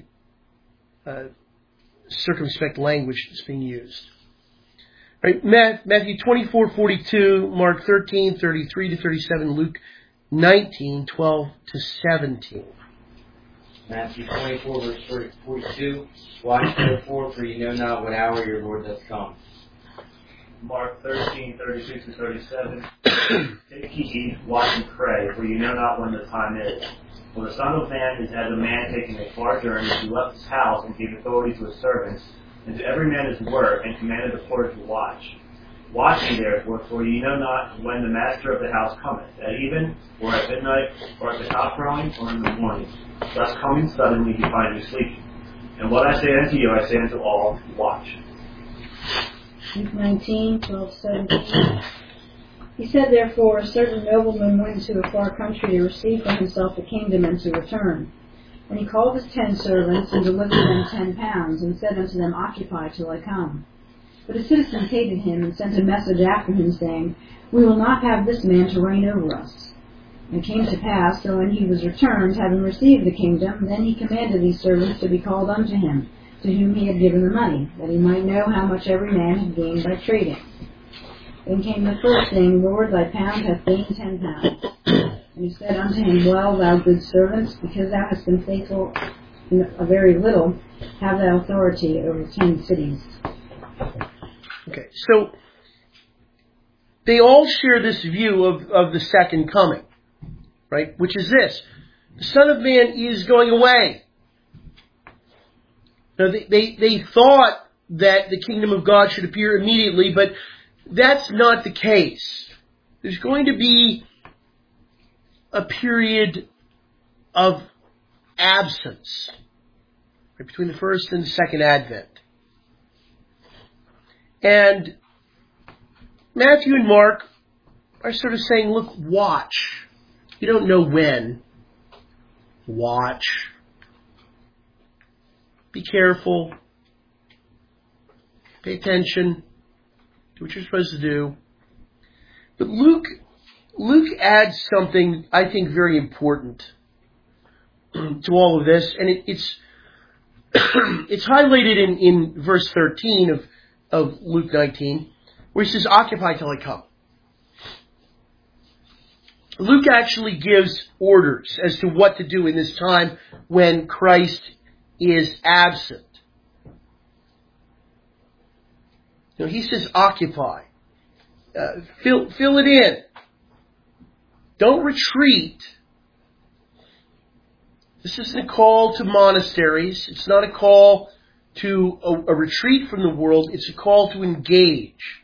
circumspect language that's being used. Right, Matthew 24:42, Mark 13:33-37, Luke 19:12-17. Matthew 24, verse 42. Watch therefore, for you know not what hour your Lord doth come. Mark 13:36-37. Take heed, watch and pray, for you know not when the time is. For the Son of Man is as a man taking a far journey, who left his house and gave authority to his servants, and to every man his work, and commanded the porter to watch. Watch ye therefore, for ye know not when the master of the house cometh, at even, or at midnight, or at the cock crowing, or in the morning. Thus coming suddenly he find you sleeping. And what I say unto you, I say unto all, watch. Luke 19:12-17. He said, therefore, a certain nobleman went into a far country to receive for himself the kingdom and to return. And he called his 10 servants and delivered them 10 pounds, and said unto them, occupy till I come. But his citizens hated him, and sent a message after him, saying, we will not have this man to reign over us. And it came to pass, that when he was returned, having received the kingdom, then he commanded these servants to be called unto him, to whom he had given the money, that he might know how much every man had gained by trading. Then came the first, saying, Lord, thy pound hath gained 10 pounds. And he said unto him, well, thou good servant, because thou hast been faithful in a very little, have thou authority over 10 cities. Okay, so they all share this view of the second coming, right? Which is this: the Son of Man is going away. Now, they thought that the kingdom of God should appear immediately, but that's not the case. There's going to be a period of absence, right, between the first and the second advent. And Matthew and Mark are sort of saying, look, watch. You don't know when. Watch. Be careful. Pay attention. Do what you're supposed to do. But Luke adds something I think very important to all of this, and it's it's highlighted in verse 13 of Luke 19, where he says, occupy till I come. Luke actually gives orders as to what to do in this time when Christ is absent. He says occupy. Fill it in. Don't retreat. This isn't a call to monasteries. It's not a call to a retreat from the world. It's a call to engage.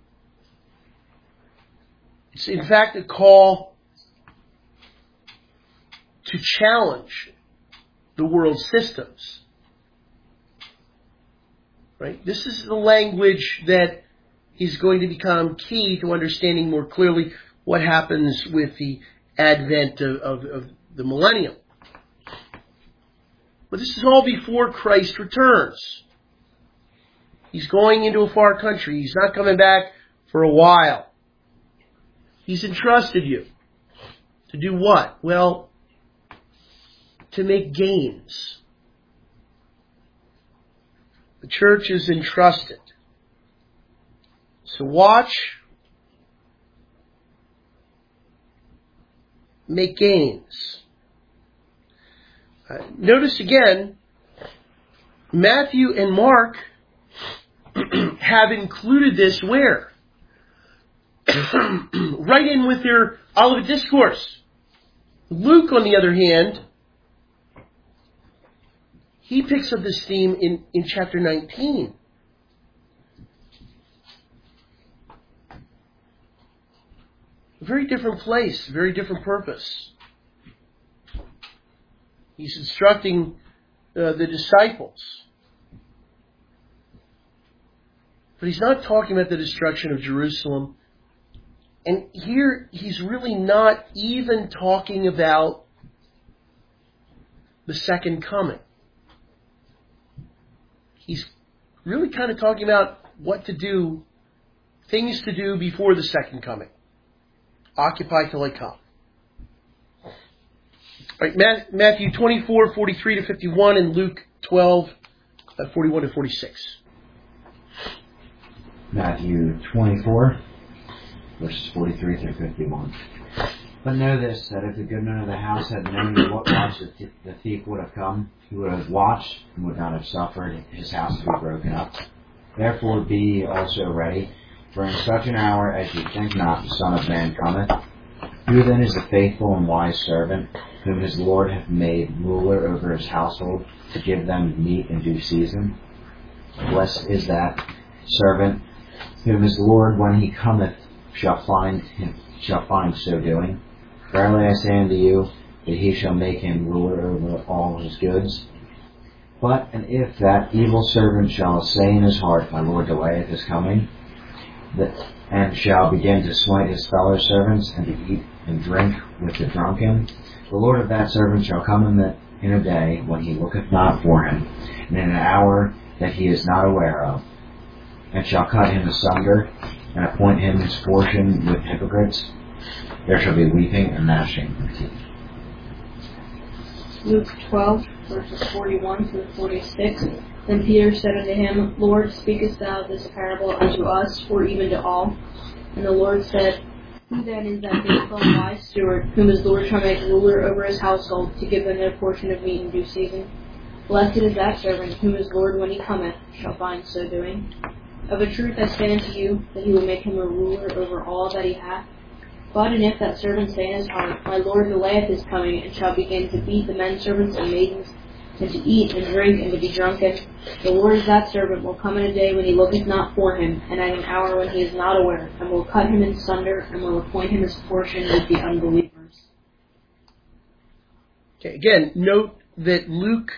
It's in fact a call to challenge the world's systems. Right? This is the language that is going to become key to understanding more clearly what happens with the advent of the millennium. But this is all before Christ returns. He's going into a far country. He's not coming back for a while. He's entrusted you to do what? Well, to make gains. The church is entrusted. So watch, make gains. Notice again, Matthew and Mark have included this where? Right in with their Olivet Discourse. Luke, on the other hand, he picks up this theme in chapter 19. A very different place, very different purpose. He's instructing the disciples. but he's not talking about the destruction of Jerusalem. And here he's really not even talking about the second coming. He's really kind of talking about what to do, things to do before the second coming. Occupy till I come. All right, Matthew 24, 43 to 51, and Luke 12, 41 to 46. Matthew 24, verses 43 through 51. But know this, that if the goodman of the house had known at what watch the thief would have come, he would have watched and would not have suffered his house to be broken up. Therefore be ye also ready, for in such an hour as ye think not, the Son of Man cometh. Who then is the faithful and wise servant, whom his Lord hath made ruler over his household, to give them meat in due season? Blessed is that servant, whom his Lord, when he cometh, shall find so doing. Verily I say unto you, that he shall make him ruler over all his goods. But, and if that evil servant shall say in his heart, My Lord delayeth his coming, and shall begin to smite his fellow servants, and to eat and drink with the drunken, the Lord of that servant shall come in a day when he looketh not for him, and in an hour that he is not aware of, and shall cut him asunder, and appoint him his portion with hypocrites. There shall be weeping and gnashing of teeth. Luke 12, verses 41 through 46. Then Peter said unto him, Lord, speakest thou this parable unto us, or even to all? And the Lord said, Who then is that faithful and wise steward, whom his Lord shall make ruler over his household, to give them their portion of meat in due season? Blessed is that servant, whom his Lord, when he cometh, shall find so doing. Of a truth I say unto you, that he will make him a ruler over all that he hath. But and if that servant say in his heart, My Lord delayeth his coming, and shall begin to beat the men servants and maidens, and to eat and drink, and to be drunken, the Lord of that servant will come in a day when he looketh not for him, and at an hour when he is not aware, and will cut him in sunder, and will appoint him his portion with the unbelievers. Okay, again, note that Luke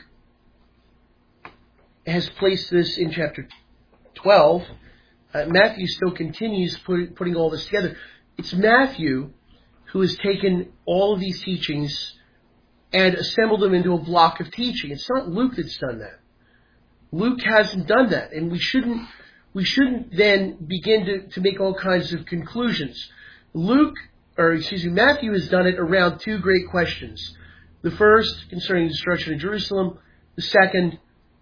has placed this in chapter 12. Matthew still continues putting all this together. It's Matthew who has taken all of these teachings and assembled them into a block of teaching. It's not Luke that's done that. Luke hasn't done that, and we shouldn't then begin to make all kinds of conclusions. Matthew has done it around two great questions. The first, concerning the destruction of Jerusalem. The second,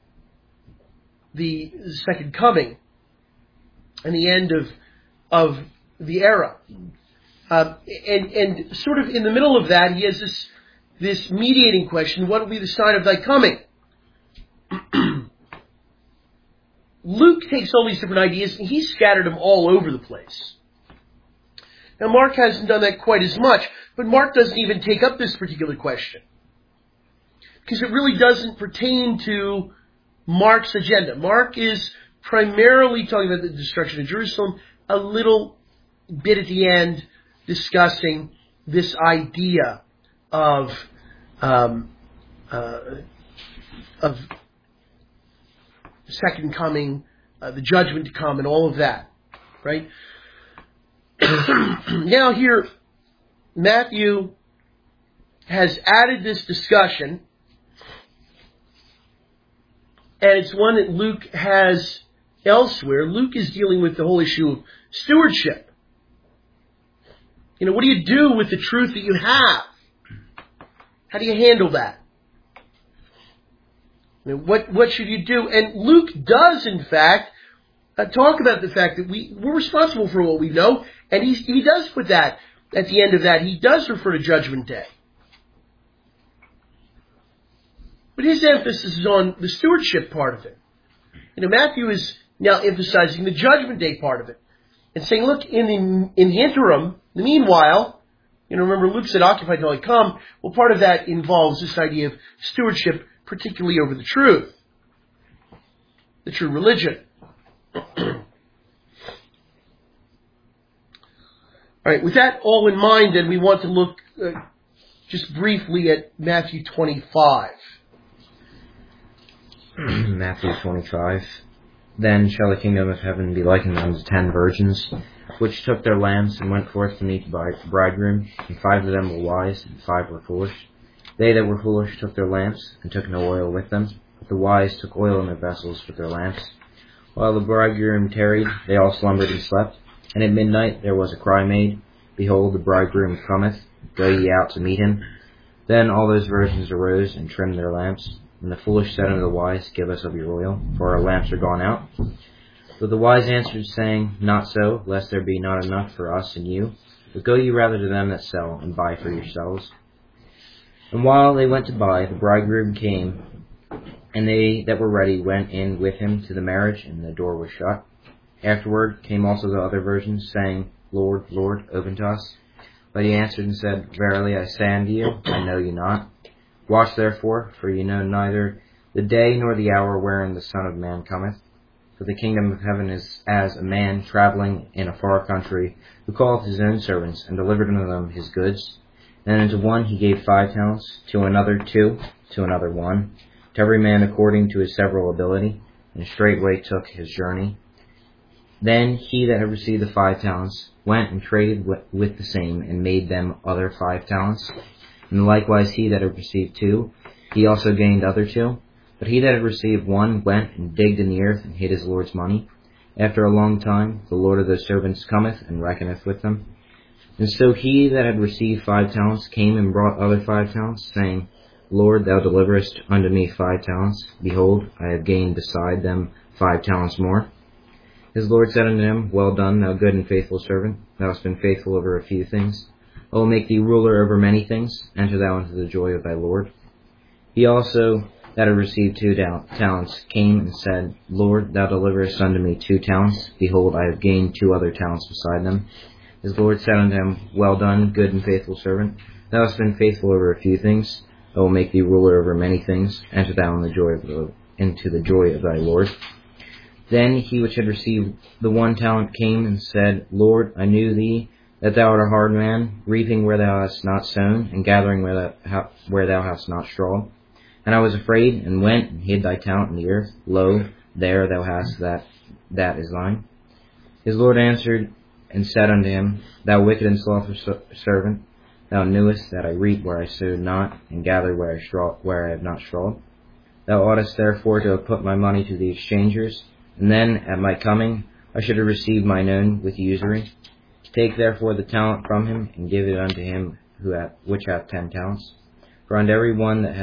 the second coming and the end of the era. And sort of in the middle of that, he has this mediating question: what will be the sign of thy coming? Luke takes all these different ideas and he's scattered them all over the place. Now Mark hasn't done that quite as much, but Mark doesn't even take up this particular question, because it really doesn't pertain to Mark's agenda. Mark is primarily talking about the destruction of Jerusalem, a little bit at the end discussing this idea of second coming, the judgment to come, and all of that, right? Now here, Matthew has added this discussion, and it's one that Luke has elsewhere. Luke is dealing with the whole issue of stewardship. What do you do with the truth that you have? How do you handle that? What should you do? And Luke does, in fact, talk about the fact that we're responsible for what we know, and he does put that at the end of that. He does refer to Judgment Day. But his emphasis is on the stewardship part of it. Matthew is now emphasizing the Judgment Day part of it, and saying, look, in the interim, the meanwhile, remember Luke said, occupy till I come. Well, part of that involves this idea of stewardship, particularly over the truth, the true religion. All right, with that all in mind, then we want to look just briefly at Matthew 25. Matthew 25, Then shall the kingdom of heaven be likened unto 10 virgins, which took their lamps and went forth to meet the bridegroom. And 5 of them were wise, and 5 were foolish. They that were foolish took their lamps, and took no oil with them. But the wise took oil in their vessels with their lamps. While the bridegroom tarried, they all slumbered and slept. And at midnight there was a cry made, Behold, the bridegroom cometh, go ye out to meet him. Then all those virgins arose and trimmed their lamps. And the foolish said unto the wise, Give us of your oil, for our lamps are gone out. But the wise answered, saying, Not so, lest there be not enough for us and you. But go ye rather to them that sell, and buy for yourselves. And while they went to buy, the bridegroom came, and they that were ready went in with him to the marriage, and the door was shut. Afterward came also the other virgins, saying, Lord, Lord, open to us. But he answered and said, Verily I say unto you, I know you not. Watch therefore, for ye know neither the day nor the hour wherein the Son of Man cometh. For the kingdom of heaven is as a man traveling in a far country, who calleth his own servants, and delivered unto them his goods. And unto one he gave 5 talents, to another 2, to another 1, to every man according to his several ability, and straightway took his journey. Then he that had received the 5 talents went and traded with the same, and made them other 5 talents. And likewise he that had received 2, he also gained other 2. But he that had received 1 went and digged in the earth, and hid his Lord's money. After a long time the Lord of those servants cometh, and reckoneth with them. And so he that had received 5 talents came and brought other 5 talents, saying, Lord, thou deliverest unto me 5 talents. Behold, I have gained beside them 5 talents more. His Lord said unto him, Well done, thou good and faithful servant. Thou hast been faithful over a few things. I will make thee ruler over many things. Enter thou into the joy of thy Lord. He also that had received 2 talents came and said, Lord, thou deliverest unto me 2 talents. Behold, I have gained 2 other talents beside them. His Lord said unto him, Well done, good and faithful servant. Thou hast been faithful over a few things. I will make thee ruler over many things. Enter thou into the joy of thy Lord. Then he which had received the 1 talent came and said, Lord, I knew thee, that thou art a hard man, reaping where thou hast not sown, and gathering where thou hast not strawed. And I was afraid, and went and hid thy talent in the earth. Lo, there thou hast that is thine. His Lord answered and said unto him, Thou wicked and slothful servant, thou knewest that I reap where I sowed not, and gather where I have not strawed. Thou oughtest therefore to have put my money to the exchangers, and then at my coming I should have received mine own with usury. Take therefore the talent from him, and give it unto him which hath 10 talents. For unto every one that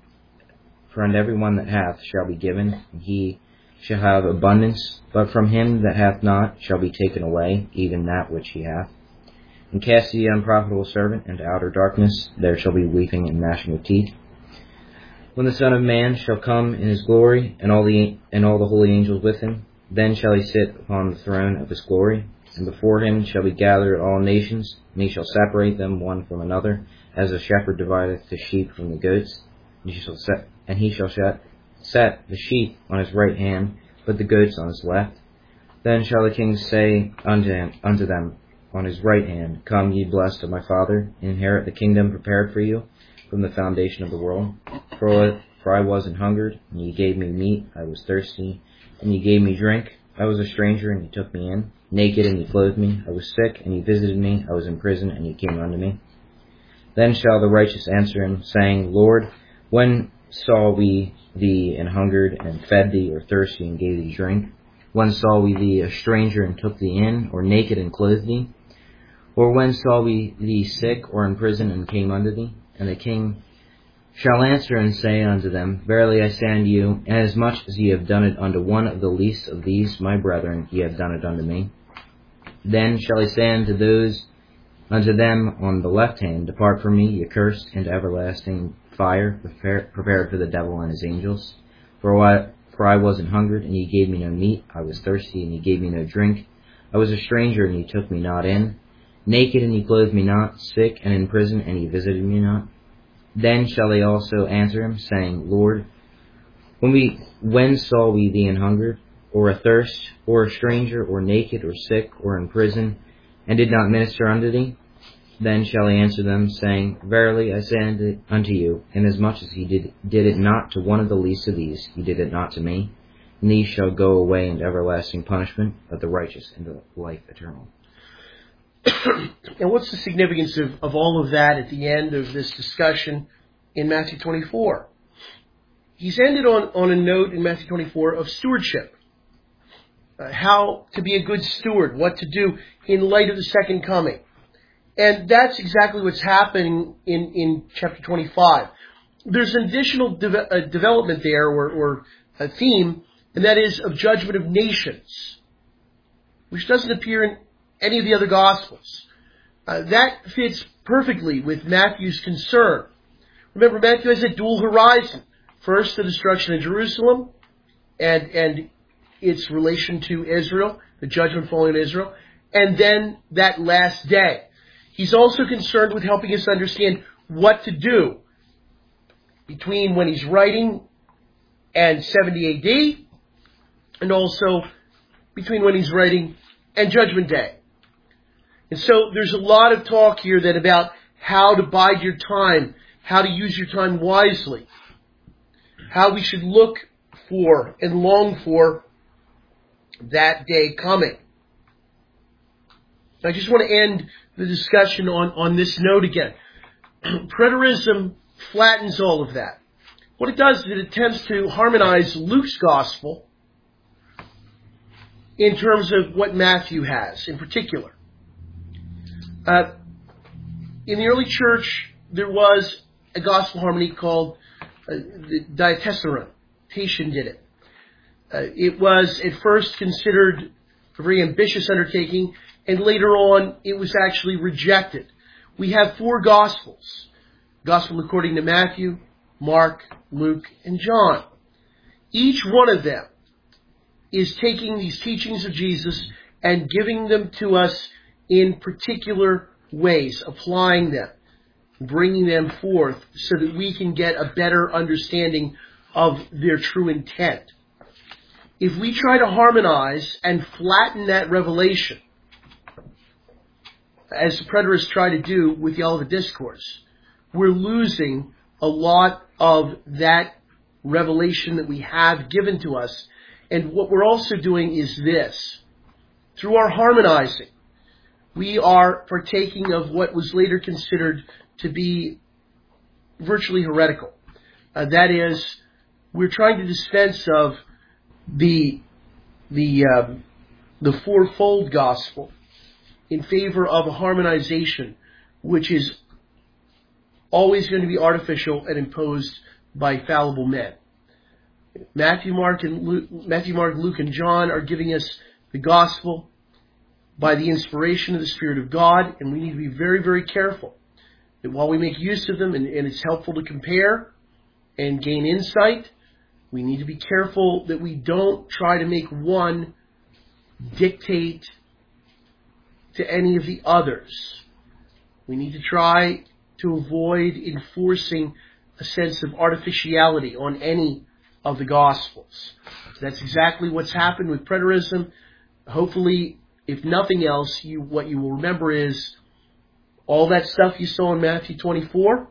hath shall be given, and he shall have abundance, but from him that hath not shall be taken away even that which he hath. And cast the unprofitable servant into outer darkness, there shall be weeping and gnashing of teeth. When the Son of Man shall come in his glory, and all the holy angels with him, then shall he sit upon the throne of his glory, and before him shall be gathered all nations, and he shall separate them one from another, as a shepherd divideth the sheep from the goats. And he shall set the sheep on his right hand, but the goats on his left. Then shall the king say unto them on his right hand, Come, ye blessed of my Father, and inherit the kingdom prepared for you from the foundation of the world. For I was an hungered, and ye gave me meat. I was thirsty, and ye gave me drink. I was a stranger, and ye took me in. Naked, and ye clothed me. I was sick, and ye visited me. I was in prison, and ye came unto me. Then shall the righteous answer him, saying, Lord, when saw we thee an hungered, and fed thee, or thirsty, and gave thee drink? When saw we thee a stranger, and took thee in, or naked, and clothed thee? Or when saw we thee sick, or in prison, and came unto thee? And the king shall answer and say unto them, Verily I say unto you, inasmuch as ye have done it unto one of the least of these my brethren, ye have done it unto me. Then shall he say unto them on the left hand, Depart from me, ye cursed, into everlasting fire, prepared for the devil and his angels. For I was an hungered, and ye gave me no meat. I was thirsty, and ye gave me no drink. I was a stranger, and ye took me not in. Naked, and ye clothed me not. Sick, and in prison, and ye visited me not. Then shall they also answer him, saying, Lord, when saw we thee an hungered, or athirst, or a stranger, or naked, or sick, or in prison, and did not minister unto thee? Then shall he answer them, saying, Verily I say unto you, inasmuch as ye did it not to one of the least of these, ye did it not to me. And these shall go away into everlasting punishment, but the righteous into life eternal. And what's the significance of all of that at the end of this discussion in Matthew 24? He's ended on a note in Matthew 24 of stewardship. How to be a good steward, what to do in light of the second coming. And that's exactly what's happening in chapter 25. There's an additional development there, or a theme, and that is of judgment of nations, which doesn't appear in any of the other Gospels. That fits perfectly with Matthew's concern. Remember, Matthew has a dual horizon. First, the destruction of Jerusalem and its relation to Israel, the judgment falling on Israel, and then that last day. He's also concerned with helping us understand what to do between when he's writing and 70 AD, and also between when he's writing and Judgment Day. And so there's a lot of talk here then about how to bide your time, how to use your time wisely, how we should look for and long for that day coming. I just want to end the discussion on this note again. Preterism flattens all of that. What it does is it attempts to harmonize Luke's gospel in terms of what Matthew has in particular. In the early church, there was a gospel harmony called the Diatessaron. Tatian did it. It was at first considered a very ambitious undertaking, and later on it was actually rejected. We have 4 Gospels. Gospel according to Matthew, Mark, Luke, and John. Each one of them is taking these teachings of Jesus and giving them to us in particular ways, applying them, bringing them forth so that we can get a better understanding of their true intent. If we try to harmonize and flatten that revelation, as the preterists try to do with the Olivet Discourse, we're losing a lot of that revelation that we have given to us. And what we're also doing is this. Through our harmonizing, we are partaking of what was later considered to be virtually heretical. That is, we're trying to dispense of the fourfold gospel in favor of a harmonization which is always going to be artificial and imposed by fallible men. Matthew, Mark, Luke, and John are giving us the gospel by the inspiration of the Spirit of God, and we need to be very, very careful that while we make use of them, and it's helpful to compare and gain insight, we need to be careful that we don't try to make one dictate to any of the others. We need to try to avoid enforcing a sense of artificiality on any of the Gospels. That's exactly what's happened with preterism. Hopefully, if nothing else, what you will remember is all that stuff you saw in Matthew 24,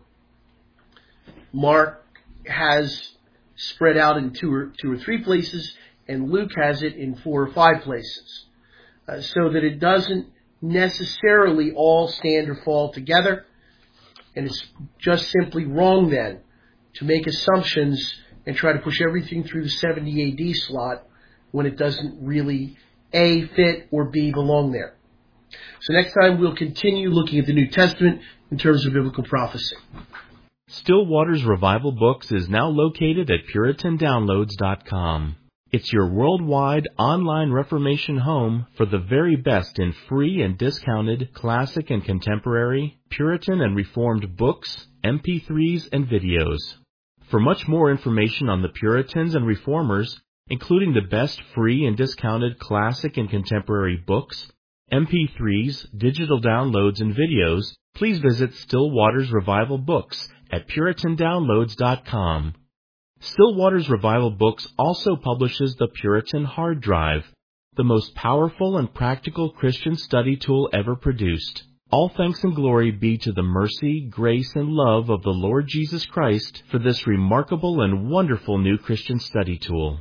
Mark has spread out in two or three places, and Luke has it in 4 or 5 places, so that it doesn't necessarily all stand or fall together. And it's just simply wrong then to make assumptions and try to push everything through the 70 AD slot when it doesn't really A, fit, or B, belong there. So next time we'll continue looking at the New Testament in terms of biblical prophecy. Still Waters Revival Books is now located at PuritanDownloads.com. It's your worldwide online Reformation home for the very best in free and discounted classic and contemporary, Puritan and Reformed books, MP3s, and videos. For much more information on the Puritans and Reformers, including the best free and discounted classic and contemporary books, MP3s, digital downloads, and videos, please visit Still Waters Revival Books at PuritanDownloads.com. Still Waters Revival Books also publishes the Puritan Hard Drive, the most powerful and practical Christian study tool ever produced. All thanks and glory be to the mercy, grace, and love of the Lord Jesus Christ for this remarkable and wonderful new Christian study tool.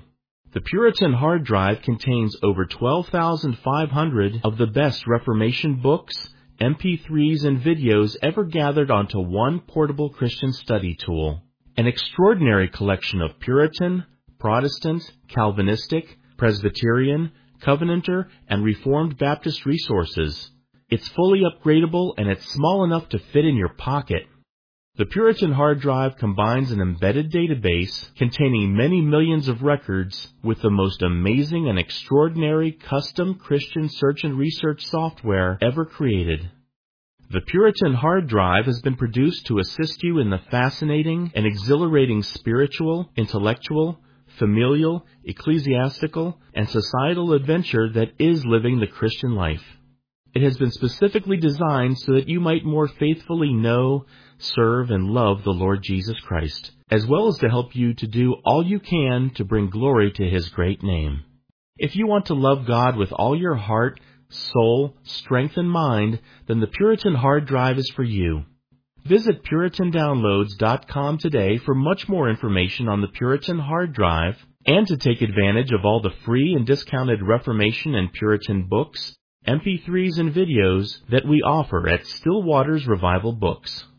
The Puritan hard drive contains over 12,500 of the best Reformation books, MP3s, and videos ever gathered onto one portable Christian study tool. An extraordinary collection of Puritan, Protestant, Calvinistic, Presbyterian, Covenanter, and Reformed Baptist resources. It's fully upgradable and it's small enough to fit in your pocket. The Puritan hard drive combines an embedded database containing many millions of records with the most amazing and extraordinary custom Christian search and research software ever created. The Puritan hard drive has been produced to assist you in the fascinating and exhilarating spiritual, intellectual, familial, ecclesiastical, and societal adventure that is living the Christian life. It has been specifically designed so that you might more faithfully know, serve, and love the Lord Jesus Christ, as well as to help you to do all you can to bring glory to His great name. If you want to love God with all your heart, soul, strength, and mind, then the Puritan hard drive is for you. Visit PuritanDownloads.com today for much more information on the Puritan hard drive and to take advantage of all the free and discounted Reformation and Puritan books, MP3s, and videos that we offer at Still Waters Revival Books.